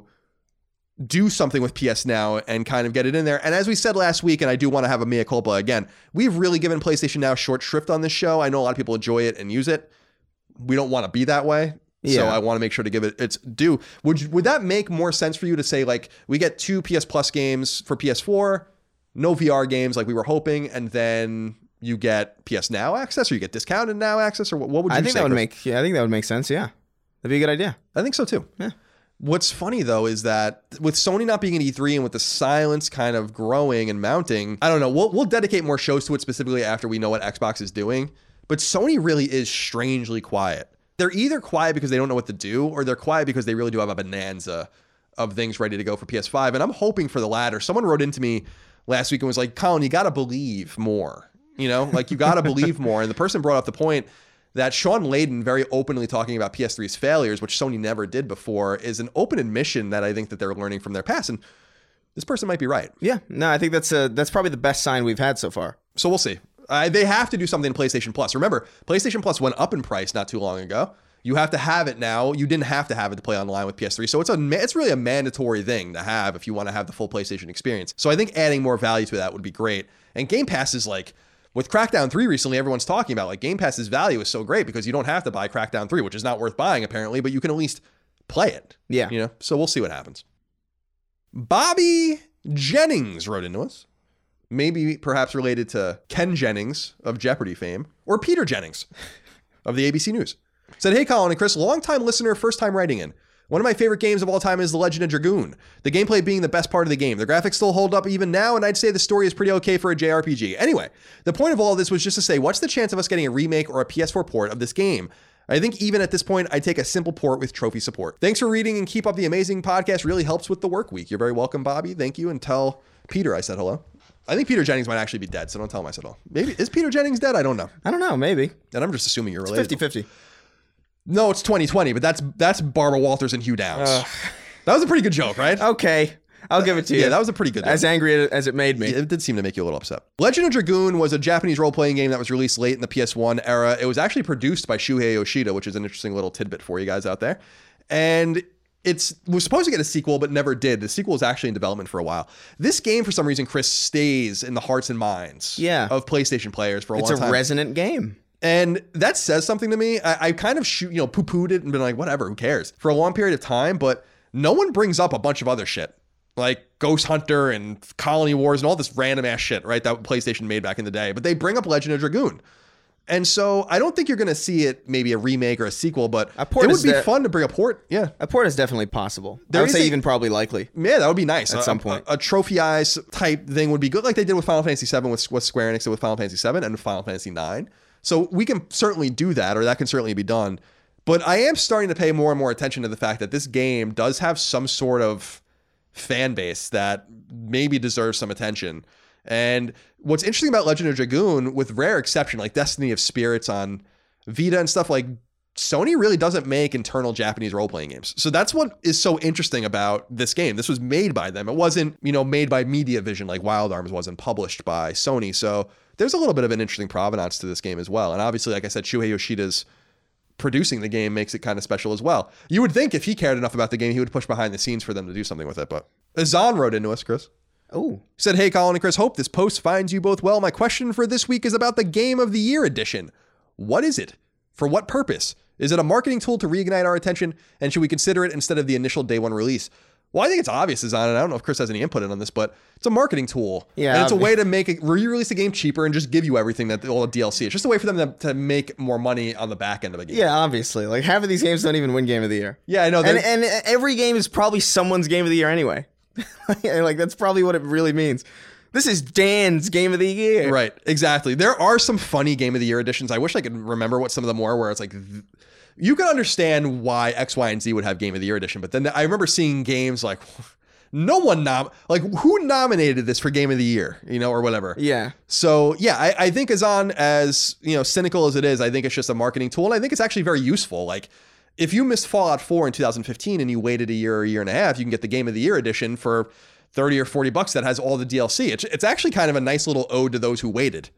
do something with PS Now and kind of get it in there. And as we said last week, and I do want to have a mea culpa again, we've really given PlayStation Now short shrift on this show. I know a lot of people enjoy it and use it. We don't want to be that way. Yeah. So I want to make sure to give it its due. Would that make more sense for you to say, like, we get 2 PS Plus games for PS4, no VR games like we were hoping, and then you get PS Now access, or you get discounted Now access, or what would you say? I think that would make sense. Yeah, that'd be a good idea. I think so too. Yeah. What's funny though is that with Sony not being an E3 and with the silence kind of growing and mounting, I don't know. We'll dedicate more shows to it specifically after we know what Xbox is doing. But Sony really is strangely quiet. They're either quiet because they don't know what to do, or they're quiet because they really do have a bonanza of things ready to go for PS5. And I'm hoping for the latter. Someone wrote into me last week and was like, Colin, you got to believe more. You know, like, you got to believe more. And the person brought up the point that Sean Layden very openly talking about PS3's failures, which Sony never did before, is an open admission that I think that they're learning from their past. And this person might be right. Yeah, no, I think that's probably the best sign we've had so far. So we'll see. They have to do something in PlayStation Plus. Remember, PlayStation Plus went up in price not too long ago. You have to have it now. You didn't have to have it to play online with PS3. So it's really a mandatory thing to have if you want to have the full PlayStation experience. So I think adding more value to that would be great. And Game Pass is like, with Crackdown 3 recently, everyone's talking about, like, Game Pass's value is so great because you don't have to buy Crackdown 3, which is not worth buying apparently, but you can at least play it. Yeah. You know, so we'll see what happens. Bobby Jennings wrote into us. Maybe perhaps related to Ken Jennings of Jeopardy fame, or Peter Jennings of the ABC News. Said, hey, Colin and Chris, longtime listener, first time writing in. One of my favorite games of all time is The Legend of Dragoon, the gameplay being the best part of the game. The graphics still hold up even now, and I'd say the story is pretty okay for a JRPG. Anyway, the point of all of this was just to say, what's the chance of us getting a remake or a PS4 port of this game? I think even at this point, I'd take a simple port with trophy support. Thanks for reading and keep up the amazing podcast. Really helps with the work week. You're very welcome, Bobby. Thank you. And tell Peter I said hello. I think Peter Jennings might actually be dead, so don't tell him I said hello. Maybe, is Peter Jennings dead? I don't know. I don't know, maybe. And I'm just assuming you're related. 50-50. No, it's 2020, but that's Barbara Walters and Hugh Downs. That was a pretty good joke, right? Okay. I'll give it to you. Yeah, that was a pretty good one. As angry as it made me. It did seem to make you a little upset. Legend of Dragoon was a Japanese role-playing game that was released late in the PS1 era. It was actually produced by Shuhei Yoshida, which is an interesting little tidbit for you guys out there. And it was supposed to get a sequel, but never did. The sequel was actually in development for a while. This game, for some reason, Chris, stays in the hearts and minds of PlayStation players for a long time. It's a resonant game. And that says something to me. I kind of poo-pooed it and been like, whatever, who cares? For a long period of time, but no one brings up a bunch of other shit. Like Ghost Hunter and Colony Wars and all this random ass shit, right? That PlayStation made back in the day. But they bring up Legend of Dragoon. And so I don't think you're going to see it maybe a remake or a sequel, but it would be fun to bring a port. Yeah. A port is definitely possible. I would say even probably likely. Yeah, that would be nice. At some point. A trophy-eyes type thing would be good, like they did with Final Fantasy VII, with Square Enix did with Final Fantasy VII and Final Fantasy IX. So we can certainly do that, or that can certainly be done. But I am starting to pay more and more attention to the fact that this game does have some sort of fan base that maybe deserves some attention. And what's interesting about Legend of Dragoon, with rare exception, like Destiny of Spirits on Vita and stuff, like Sony really doesn't make internal Japanese role-playing games. So that's what is so interesting about this game. This was made by them. It wasn't, made by Mediavision like Wild Arms wasn't published by Sony. So there's a little bit of an interesting provenance to this game as well. And obviously, like I said, Shuhei Yoshida's producing the game makes it kind of special as well. You would think if he cared enough about the game, he would push behind the scenes for them to do something with it. But Azan wrote into us, Chris. Oh. He said, "Hey, Colin and Chris, hope this post finds you both well. My question for this week is about the Game of the Year edition. What is it? For what purpose? Is it a marketing tool to reignite our attention? And should we consider it instead of the initial day one release?" Well, I think it's obvious, Azan, and I don't know if Chris has any input on this, but it's a marketing tool. Yeah. And it's a way to re-release the game cheaper and just give you everything all the DLC. It's just a way for them to make more money on the back end of a game. Yeah, obviously. Like, half of these games don't even win Game of the Year. Yeah, I know. And every game is probably someone's Game of the Year anyway. Like, that's probably what it really means. This is Dan's Game of the Year. Right, exactly. There are some funny Game of the Year editions. I wish I could remember what some of them were, where it's like, you can understand why X, Y, and Z would have Game of the Year edition, but then I remember seeing games like, no one who nominated this for Game of the Year, or whatever. Yeah. So yeah, I think Azan, as cynical as it is, I think it's just a marketing tool, and I think it's actually very useful. Like, if you missed Fallout 4 in 2015 and you waited a year and a half, you can get the Game of the Year edition for $30 or $40 that has all the DLC. It's actually kind of a nice little ode to those who waited,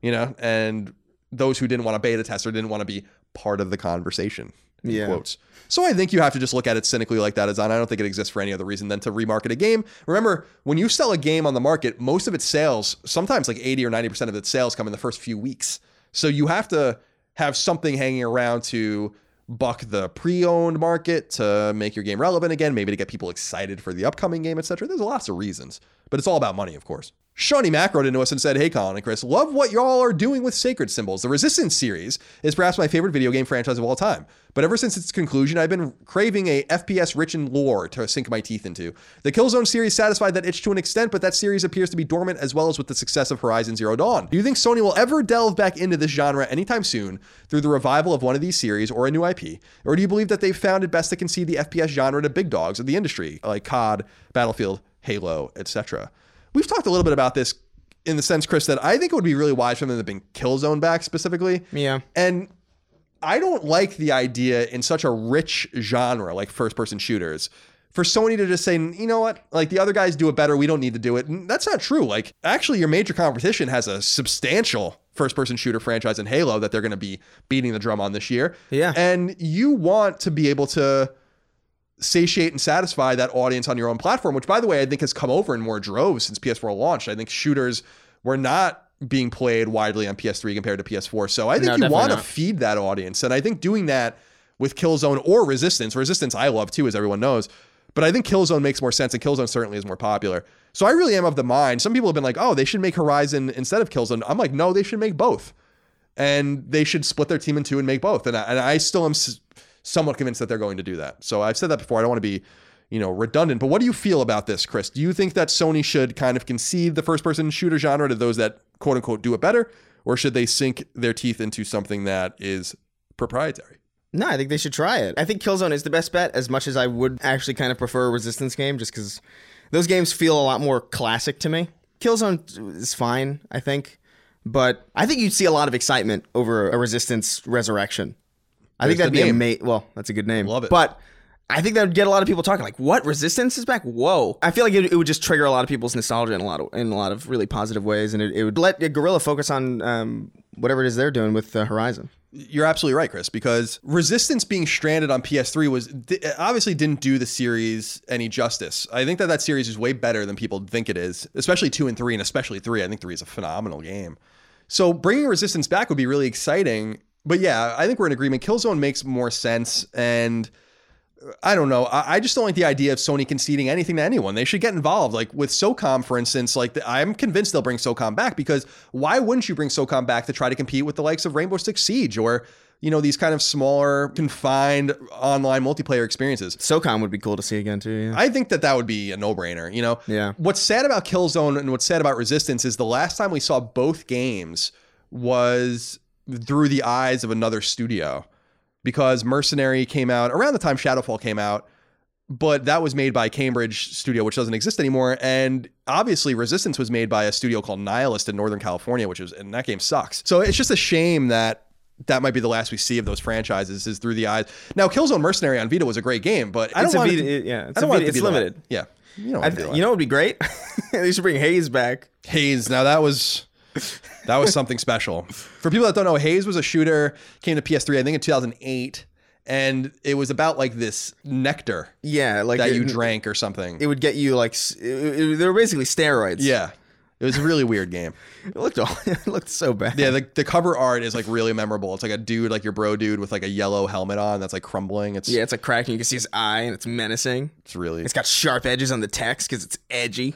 and those who didn't want to beta test or didn't want to be part of the conversation. Yeah. Quotes. So I think you have to just look at it cynically like that, Azan. I don't think it exists for any other reason than to remarket a game. Remember, when you sell a game on the market, most of its sales, sometimes like 80 or 90% of its sales come in the first few weeks. So you have to have something hanging around to buck the pre-owned market, to make your game relevant again, maybe to get people excited for the upcoming game, etc. There's lots of reasons, but it's all about money, of course. Shawnee Mack wrote into us and said, "Hey, Colin and Chris, love what y'all are doing with Sacred Symbols. The Resistance series is perhaps my favorite video game franchise of all time. But ever since its conclusion, I've been craving a FPS rich in lore to sink my teeth into. The Killzone series satisfied that itch to an extent, but that series appears to be dormant as well as with the success of Horizon Zero Dawn. Do you think Sony will ever delve back into this genre anytime soon through the revival of one of these series or a new IP? Or do you believe that they've found it best to concede the FPS genre to big dogs of the industry, like COD, Battlefield, Halo, etc.? We've talked a little bit about this in the sense, Chris, that I think it would be really wise for them to bring Killzone back specifically. Yeah. And I don't like the idea in such a rich genre like first-person shooters for Sony to just say, you know what, like the other guys do it better, we don't need to do it. And that's not true. Like, actually, your major competition has a substantial first-person shooter franchise in Halo that they're going to be beating the drum on this year. Yeah. And you want to be able to satiate and satisfy that audience on your own platform, which, by the way, I think has come over in more droves since PS4 launched. I think shooters were not being played widely on PS3 compared to PS4. So I think you want to feed that audience. And I think doing that with Killzone or Resistance I love too, as everyone knows, but I think Killzone makes more sense, and Killzone certainly is more popular. So I really am of the mind. Some people have been like, oh, they should make Horizon instead of Killzone. I'm like, no, they should make both. And they should split their team in two and make both. And I still am somewhat convinced that they're going to do that. So I've said that before. I don't want to be, redundant. But what do you feel about this, Chris? Do you think that Sony should kind of concede the first-person shooter genre to those that quote-unquote do it better? Or should they sink their teeth into something that is proprietary? No, I think they should try it. I think Killzone is the best bet, as much as I would actually kind of prefer a Resistance game, just because those games feel a lot more classic to me. Killzone is fine, I think. But I think you'd see a lot of excitement over a Resistance Resurrection. I think that'd be amazing. Well, that's a good name. Love it. But I think that would get a lot of people talking, like, what? Resistance is back? Whoa. I feel like it would just trigger a lot of people's nostalgia in a lot of really positive ways, and it would let Guerrilla focus on whatever it is they're doing with Horizon. You're absolutely right, Chris, because Resistance being stranded on PS3 obviously didn't do the series any justice. I think that series is way better than people think it is, especially 2 and 3, and especially 3. I think 3 is a phenomenal game. So bringing Resistance back would be really exciting. But yeah, I think we're in agreement. Killzone makes more sense, and I don't know. I just don't like the idea of Sony conceding anything to anyone. They should get involved. Like with SOCOM, for instance, I'm convinced they'll bring SOCOM back, because why wouldn't you bring SOCOM back to try to compete with the likes of Rainbow Six Siege or, these kind of smaller, confined online multiplayer experiences? SOCOM would be cool to see again too. Yeah. I think that would be a no-brainer, Yeah. What's sad about Killzone and what's sad about Resistance is the last time we saw both games was through the eyes of another studio, because Mercenary came out around the time Shadowfall came out, but that was made by Cambridge Studio, which doesn't exist anymore. And obviously Resistance was made by a studio called Nihilist in Northern California, and that game sucks. So it's just a shame that might be the last we see of those franchises is through the eyes. Now, Killzone Mercenary on Vita was a great game, but I don't want it to be limited. Yeah. You know what would be great? They should bring Haze back. Haze. Now that was something special. For people that don't know, Haze was a shooter, came to PS3, I think in 2008. And it was about like this nectar that you drank or something. It would get you like, they were basically steroids. Yeah. It was a really weird game. It looked so bad. Yeah, the cover art is like really memorable. It's like a dude, like your bro dude with like a yellow helmet on that's like crumbling. It's like cracking. You can see his eye and it's menacing. It's got sharp edges on the text because it's edgy.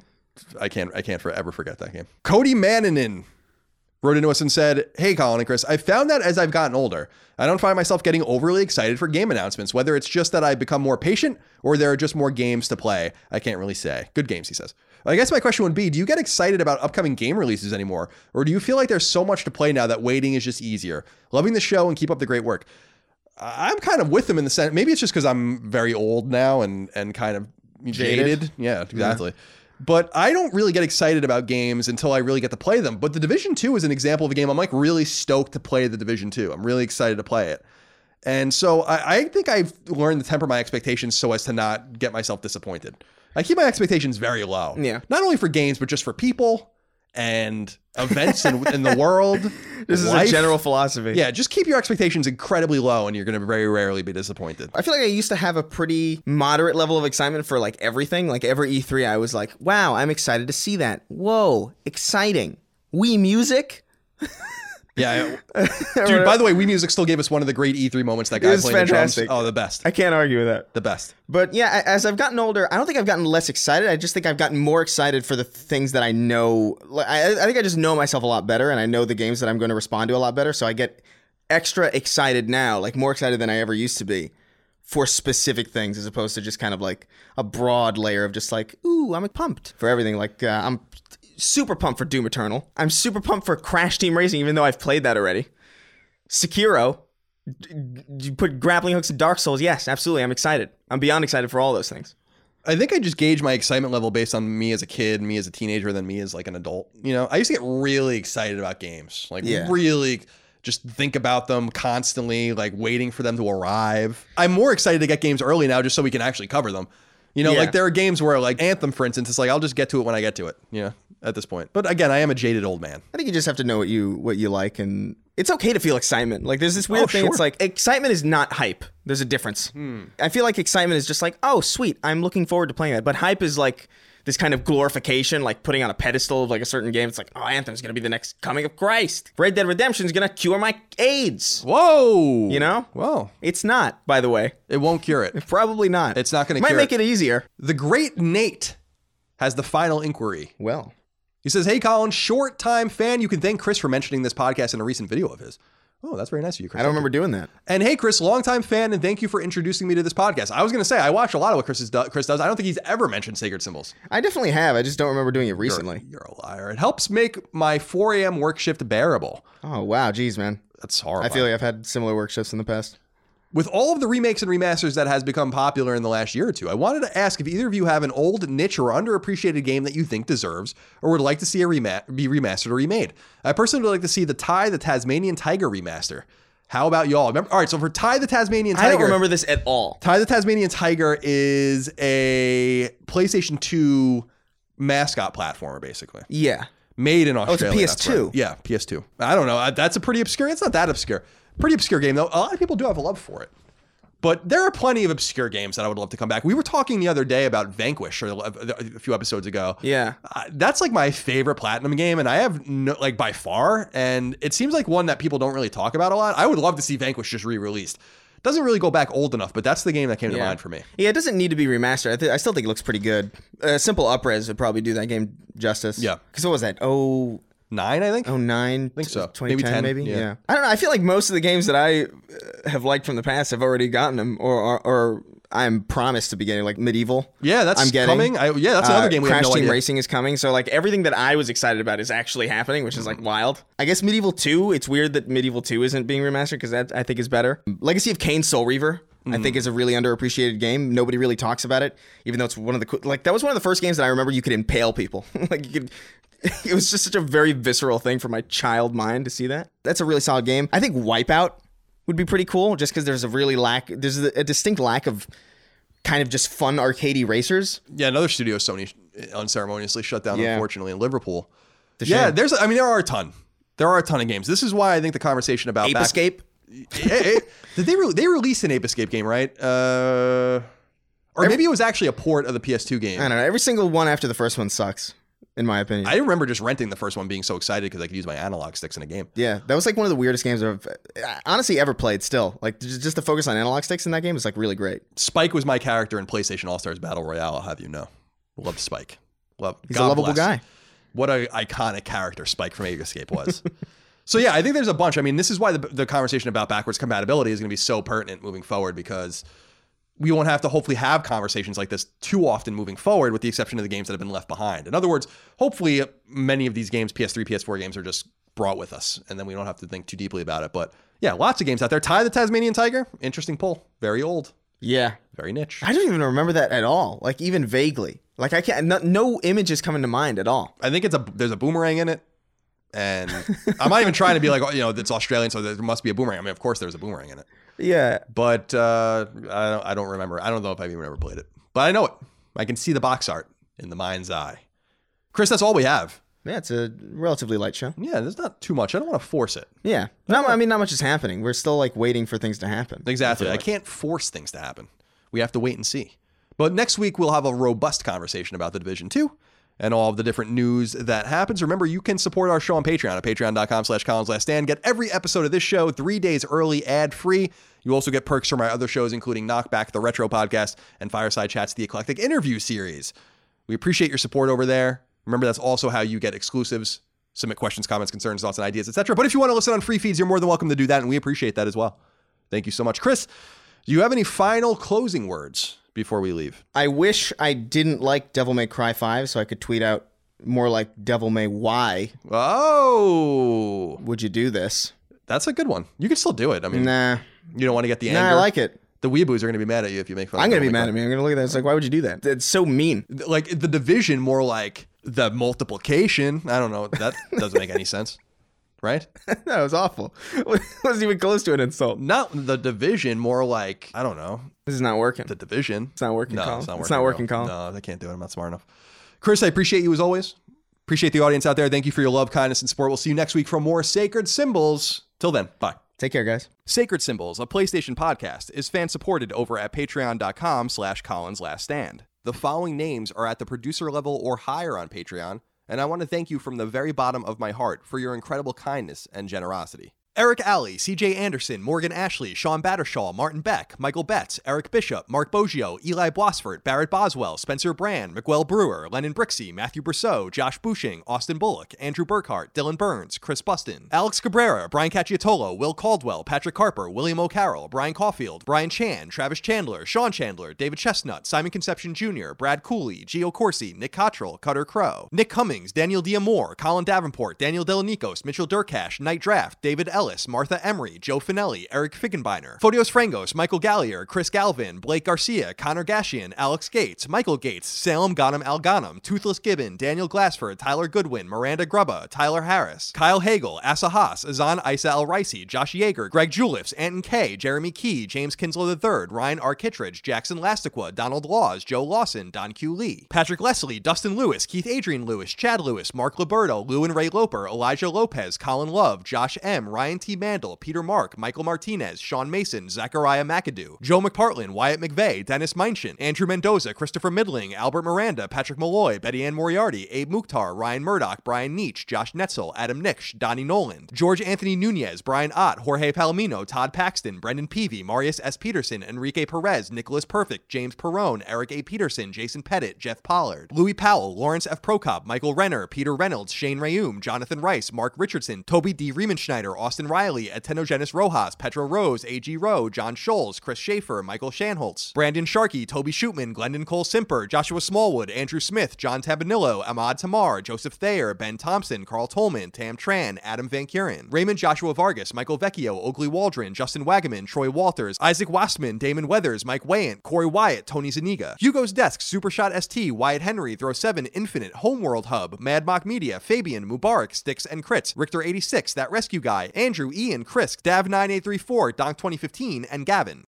I can't forever forget that game. Cody Mannanen wrote into us and said, "Hey, Colin and Chris, I found that as I've gotten older, I don't find myself getting overly excited for game announcements, whether it's just that I've become more patient or there are just more games to play. I can't really say." Good games, he says. I guess my question would be, do you get excited about upcoming game releases anymore? Or do you feel like there's so much to play now that waiting is just easier? Loving the show and keep up the great work. I'm kind of with them in the sense, maybe it's just because I'm very old now and kind of jaded. Yeah, exactly. Yeah. But I don't really get excited about games until I really get to play them. But The Division 2 is an example of a game I'm like really stoked to play The Division 2. I'm really excited to play it. And so I think I've learned to temper my expectations so as to not get myself disappointed. I keep my expectations very low. Yeah. Not only for games, but just for people and events in the world. This is a general philosophy. Yeah, just keep your expectations incredibly low and you're going to very rarely be disappointed. I feel like I used to have a pretty moderate level of excitement for like everything. Like every E3, I was like, wow, I'm excited to see that. Whoa, exciting. Wii Music? Yeah. Dude, by the way, Wii Music still gave us one of the great E3 moments. That guy playing fantastic. The drums. Oh, the best. I can't argue with that. The best. But yeah, as I've gotten older, I don't think I've gotten less excited. I just think I've gotten more excited for the things that I know. I think I just know myself a lot better, and I know the games that I'm going to respond to a lot better. So I get extra excited now, like more excited than I ever used to be for specific things, as opposed to just kind of like a broad layer of just like, ooh, I'm pumped for everything. Like I'm super pumped for Doom Eternal. I'm super pumped for Crash Team Racing, even though I've played that already. Sekiro. You put grappling hooks in Dark Souls. Yes, absolutely. I'm excited. I'm beyond excited for all those things. I think I just gauge my excitement level based on me as a kid, me as a teenager, than me as like an adult. You know, I used to get really excited about games. Like really just think about them constantly, like waiting for them to arrive. I'm more excited to get games early now just so we can actually cover them. You know, like there are games where like Anthem, for instance, it's like I'll just get to it when I get to it, you know, at this point. But again, I am a jaded old man. I think you just have to know what you like, and it's okay to feel excitement. Like there's this weird thing. Sure. It's like excitement is not hype. There's a difference. I feel like excitement is just like, oh, sweet, I'm looking forward to playing that. But hype is like this kind of glorification, like putting on a pedestal of like a certain game. It's like, oh, Anthem's going to be the next coming of Christ. Red Dead Redemption is going to cure my AIDS. Whoa. You know? Whoa. It's not, by the way. It won't cure it. Probably not. It's not going to cure it. Might make it easier. The great Nate has the final inquiry. Well. He says, "Hey, Colin, short-time fan. You can thank Chris for mentioning this podcast in a recent video of his." Oh, that's very nice of you, Chris. I don't remember doing that. And hey, Chris, longtime fan, and thank you for introducing me to this podcast. I was going to say, I watch a lot of what Chris does. I don't think he's ever mentioned Sacred Symbols. I definitely have. I just don't remember doing it recently. You're a liar. It helps make my 4 a.m. work shift bearable. Oh, wow. Geez, man. That's horrible. I feel like I've had similar work shifts in the past. With all of the remakes and remasters that has become popular in the last year or two, I wanted to ask if either of you have an old, niche, or underappreciated game that you think deserves or would like to see be remastered or remade. I personally would like to see the Ty the Tasmanian Tiger remaster. How about y'all? Remember? All right, so for Ty the Tasmanian Tiger... I don't remember this at all. Ty the Tasmanian Tiger is a PlayStation 2 mascot platformer, basically. Yeah. Made in Australia. Oh, it's PS2. Right. Yeah, PS2. I don't know. That's a pretty obscure... It's not that obscure. Pretty obscure game, though. A lot of people do have a love for it. But there are plenty of obscure games that I would love to come back. We were talking the other day about Vanquish a few episodes ago. Yeah. That's like my favorite Platinum game, and I have no, like by far, and it seems like one that people don't really talk about a lot. I would love to see Vanquish just re-released. Doesn't really go back old enough, but that's the game that came to mind for me. Yeah, it doesn't need to be remastered. I still think it looks pretty good. Simple Upres would probably do that game justice. Yeah. Because what was that? 9, I think. 9. I think so. 2010, maybe 10. Maybe. Yeah. I don't know. I feel like most of the games that I have liked from the past have already gotten them, or I'm promised to be getting, like Medieval. Yeah, that's coming. That's another game we have no idea. Crash Team Racing is coming. So like everything that I was excited about is actually happening, which is like wild. I guess Medieval 2. It's weird that Medieval 2 isn't being remastered because that I think is better. Legacy of Kain Soul Reaver. I think is a really underappreciated game. Nobody really talks about it, even though it's one of the that was one of the first games that I remember you could impale people. It was just such a very visceral thing for my child mind to see that. That's a really solid game. I think Wipeout would be pretty cool, just because there's a distinct lack of kind of just fun arcadey racers. Yeah, another studio Sony unceremoniously shut down, unfortunately, in Liverpool. Yeah, there are a ton. There are a ton of games. This is why I think the conversation about Ape Escape. Did they release an Ape Escape game, right? Or maybe it was actually a port of the PS2 game. I don't know. Every single one after the first one sucks, in my opinion. I remember just renting the first one, being so excited because I could use my analog sticks in a game. Yeah, that was like one of the weirdest games I've honestly ever played still. Like, just the focus on analog sticks in that game is like really great. Spike was my character in PlayStation All-Stars Battle Royale, I'll have you know. Loved Spike. He's a lovable guy. What an iconic character Spike from Ape Escape was. So yeah, I think there's a bunch. I mean, this is why the conversation about backwards compatibility is going to be so pertinent moving forward, because we won't have to hopefully have conversations like this too often moving forward, with the exception of the games that have been left behind. In other words, hopefully many of these games, PS3, PS4 games, are just brought with us, and then we don't have to think too deeply about it. But yeah, lots of games out there. Ty the Tasmanian Tiger, interesting pull. Very old. Yeah. Very niche. I don't even remember that at all. Like, even vaguely. Like, I can't, no images coming to mind at all. I think there's a boomerang in it. And I'm not even trying to be like, it's Australian, so there must be a boomerang. I mean, of course there's a boomerang in it. Yeah. But I don't remember. I don't know if I've even ever played it. But I know it. I can see the box art in the mind's eye. Chris, that's all we have. Yeah, it's a relatively light show. Yeah, there's not too much. I don't want to force it. Yeah. Not much is happening. We're still like waiting for things to happen. Exactly. I can't force things to happen. We have to wait and see. But next week, we'll have a robust conversation about The Division 2 and all of the different news that happens. Remember, you can support our show on Patreon at patreon.com/ColinsLastStand. Get every episode of this show 3 days early, ad-free. You also get perks from our other shows, including Knockback, the Retro Podcast, and Fireside Chats, the Eclectic Interview Series. We appreciate your support over there. Remember, that's also how you get exclusives, submit questions, comments, concerns, thoughts, and ideas, etc. But if you want to listen on free feeds, you're more than welcome to do that, and we appreciate that as well. Thank you so much. Chris, do you have any final closing words before we leave? I wish I didn't like Devil May Cry 5, so I could tweet out more like Devil May Why. Oh. Would you do this? That's a good one. You can still do it. I mean, nah. You don't want to get the anger? Nah, I like it. The weeaboos are going to be mad at you if you make fun of I'm going to be mad at me. I'm going to look at that. It's like, why would you do that? It's so mean. Like The Division, more like the multiplication. I don't know. That doesn't make any sense. Right? No, it was awful. It wasn't even close to an insult. Not The Division, more like, I don't know. This is not working. The Division. It's not working, no, Colin. It's not working, Colin. No, I can't do it. I'm not smart enough. Chris, I appreciate you as always. Appreciate the audience out there. Thank you for your love, kindness, and support. We'll see you next week for more Sacred Symbols. Till then, bye. Take care, guys. Sacred Symbols, a PlayStation podcast, is fan-supported over at patreon.com/ColinsLastStand. The following names are at the producer level or higher on Patreon, and I want to thank you from the very bottom of my heart for your incredible kindness and generosity. Eric Alley, CJ Anderson, Morgan Ashley, Sean Battershaw, Martin Beck, Michael Betts, Eric Bishop, Mark Boggio, Eli Blosford, Barrett Boswell, Spencer Brand, Miguel Brewer, Lennon Brixey, Matthew Brousseau, Josh Bushing, Austin Bullock, Andrew Burkhart, Dylan Burns, Chris Buston, Alex Cabrera, Brian Cacciatolo, Will Caldwell, Patrick Harper, William O'Carroll, Brian Caulfield, Brian Chan, Travis Chandler, Sean Chandler, David Chestnut, Simon Conception Jr., Brad Cooley, Gio Corsi, Nick Cottrell, Cutter Crow, Nick Cummings, Daniel Diamore, Colin Davenport, Daniel Delanikos, Mitchell Durkash, Night Draft, David Ellis, Martha Emery, Joe Finelli, Eric Figgenbeiner, Photios Frangos, Michael Gallier, Chris Galvin, Blake Garcia, Connor Gashian, Alex Gates, Michael Gates, Salem Ghanem Al Ghanem, Toothless Gibbon, Daniel Glassford, Tyler Goodwin, Miranda Grubba, Tyler Harris, Kyle Hagel, Asa Haas, Azan Isa El Ricey, Josh Yeager, Greg Juliffs, Anton K, Jeremy Key, James Kinslow III, Ryan R. Kittredge, Jackson Lastiqua, Donald Laws, Joe Lawson, Don Q. Lee, Patrick Leslie, Dustin Lewis, Keith Adrian Lewis, Chad Lewis, Mark Liberto, Lou and Ray Loper, Elijah Lopez, Colin Love, Josh M, Ryan T. Mandel, Peter Mark, Michael Martinez, Sean Mason, Zachariah McAdoo, Joe McPartlin, Wyatt McVeigh, Dennis Meinchin, Andrew Mendoza, Christopher Middling, Albert Miranda, Patrick Malloy, Betty Ann Moriarty, Abe Mukhtar, Ryan Murdoch, Brian Nietzsche, Josh Netzel, Adam Nix, Donnie Noland, George Anthony Nunez, Brian Ott, Jorge Palomino, Todd Paxton, Brendan Peavy, Marius S. Peterson, Enrique Perez, Nicholas Perfect, James Perrone, Eric A. Peterson, Jason Pettit, Jeff Pollard, Louis Powell, Lawrence F. Prokop, Michael Renner, Peter Reynolds, Shane Rayum, Jonathan Rice, Mark Richardson, Toby D. Riemenschneider, Austin Austin Riley, Etenogenes Rojas, Petro Rose, A.G. Rowe, John Scholes, Chris Schaefer, Michael Shanholtz, Brandon Sharkey, Toby Shootman, Glendon Cole Simper, Joshua Smallwood, Andrew Smith, John Tabanillo, Ahmad Tamar, Joseph Thayer, Ben Thompson, Carl Tolman, Tam Tran, Adam Van Kuren, Raymond Joshua Vargas, Michael Vecchio, Oakley Waldron, Justin Wagaman, Troy Walters, Isaac Wastman, Damon Weathers, Mike Wayant, Corey Wyatt, Tony Zuniga, Hugo's Desk, Supershot ST, Wyatt Henry, Throw 7, Infinite, Homeworld Hub, Mad Mock Media, Fabian, Mubarak, Sticks and Crits, Richter 86, That Rescue Guy, Andrew, Ian, Chris, Dav9834, Donk 2015, and Gavin.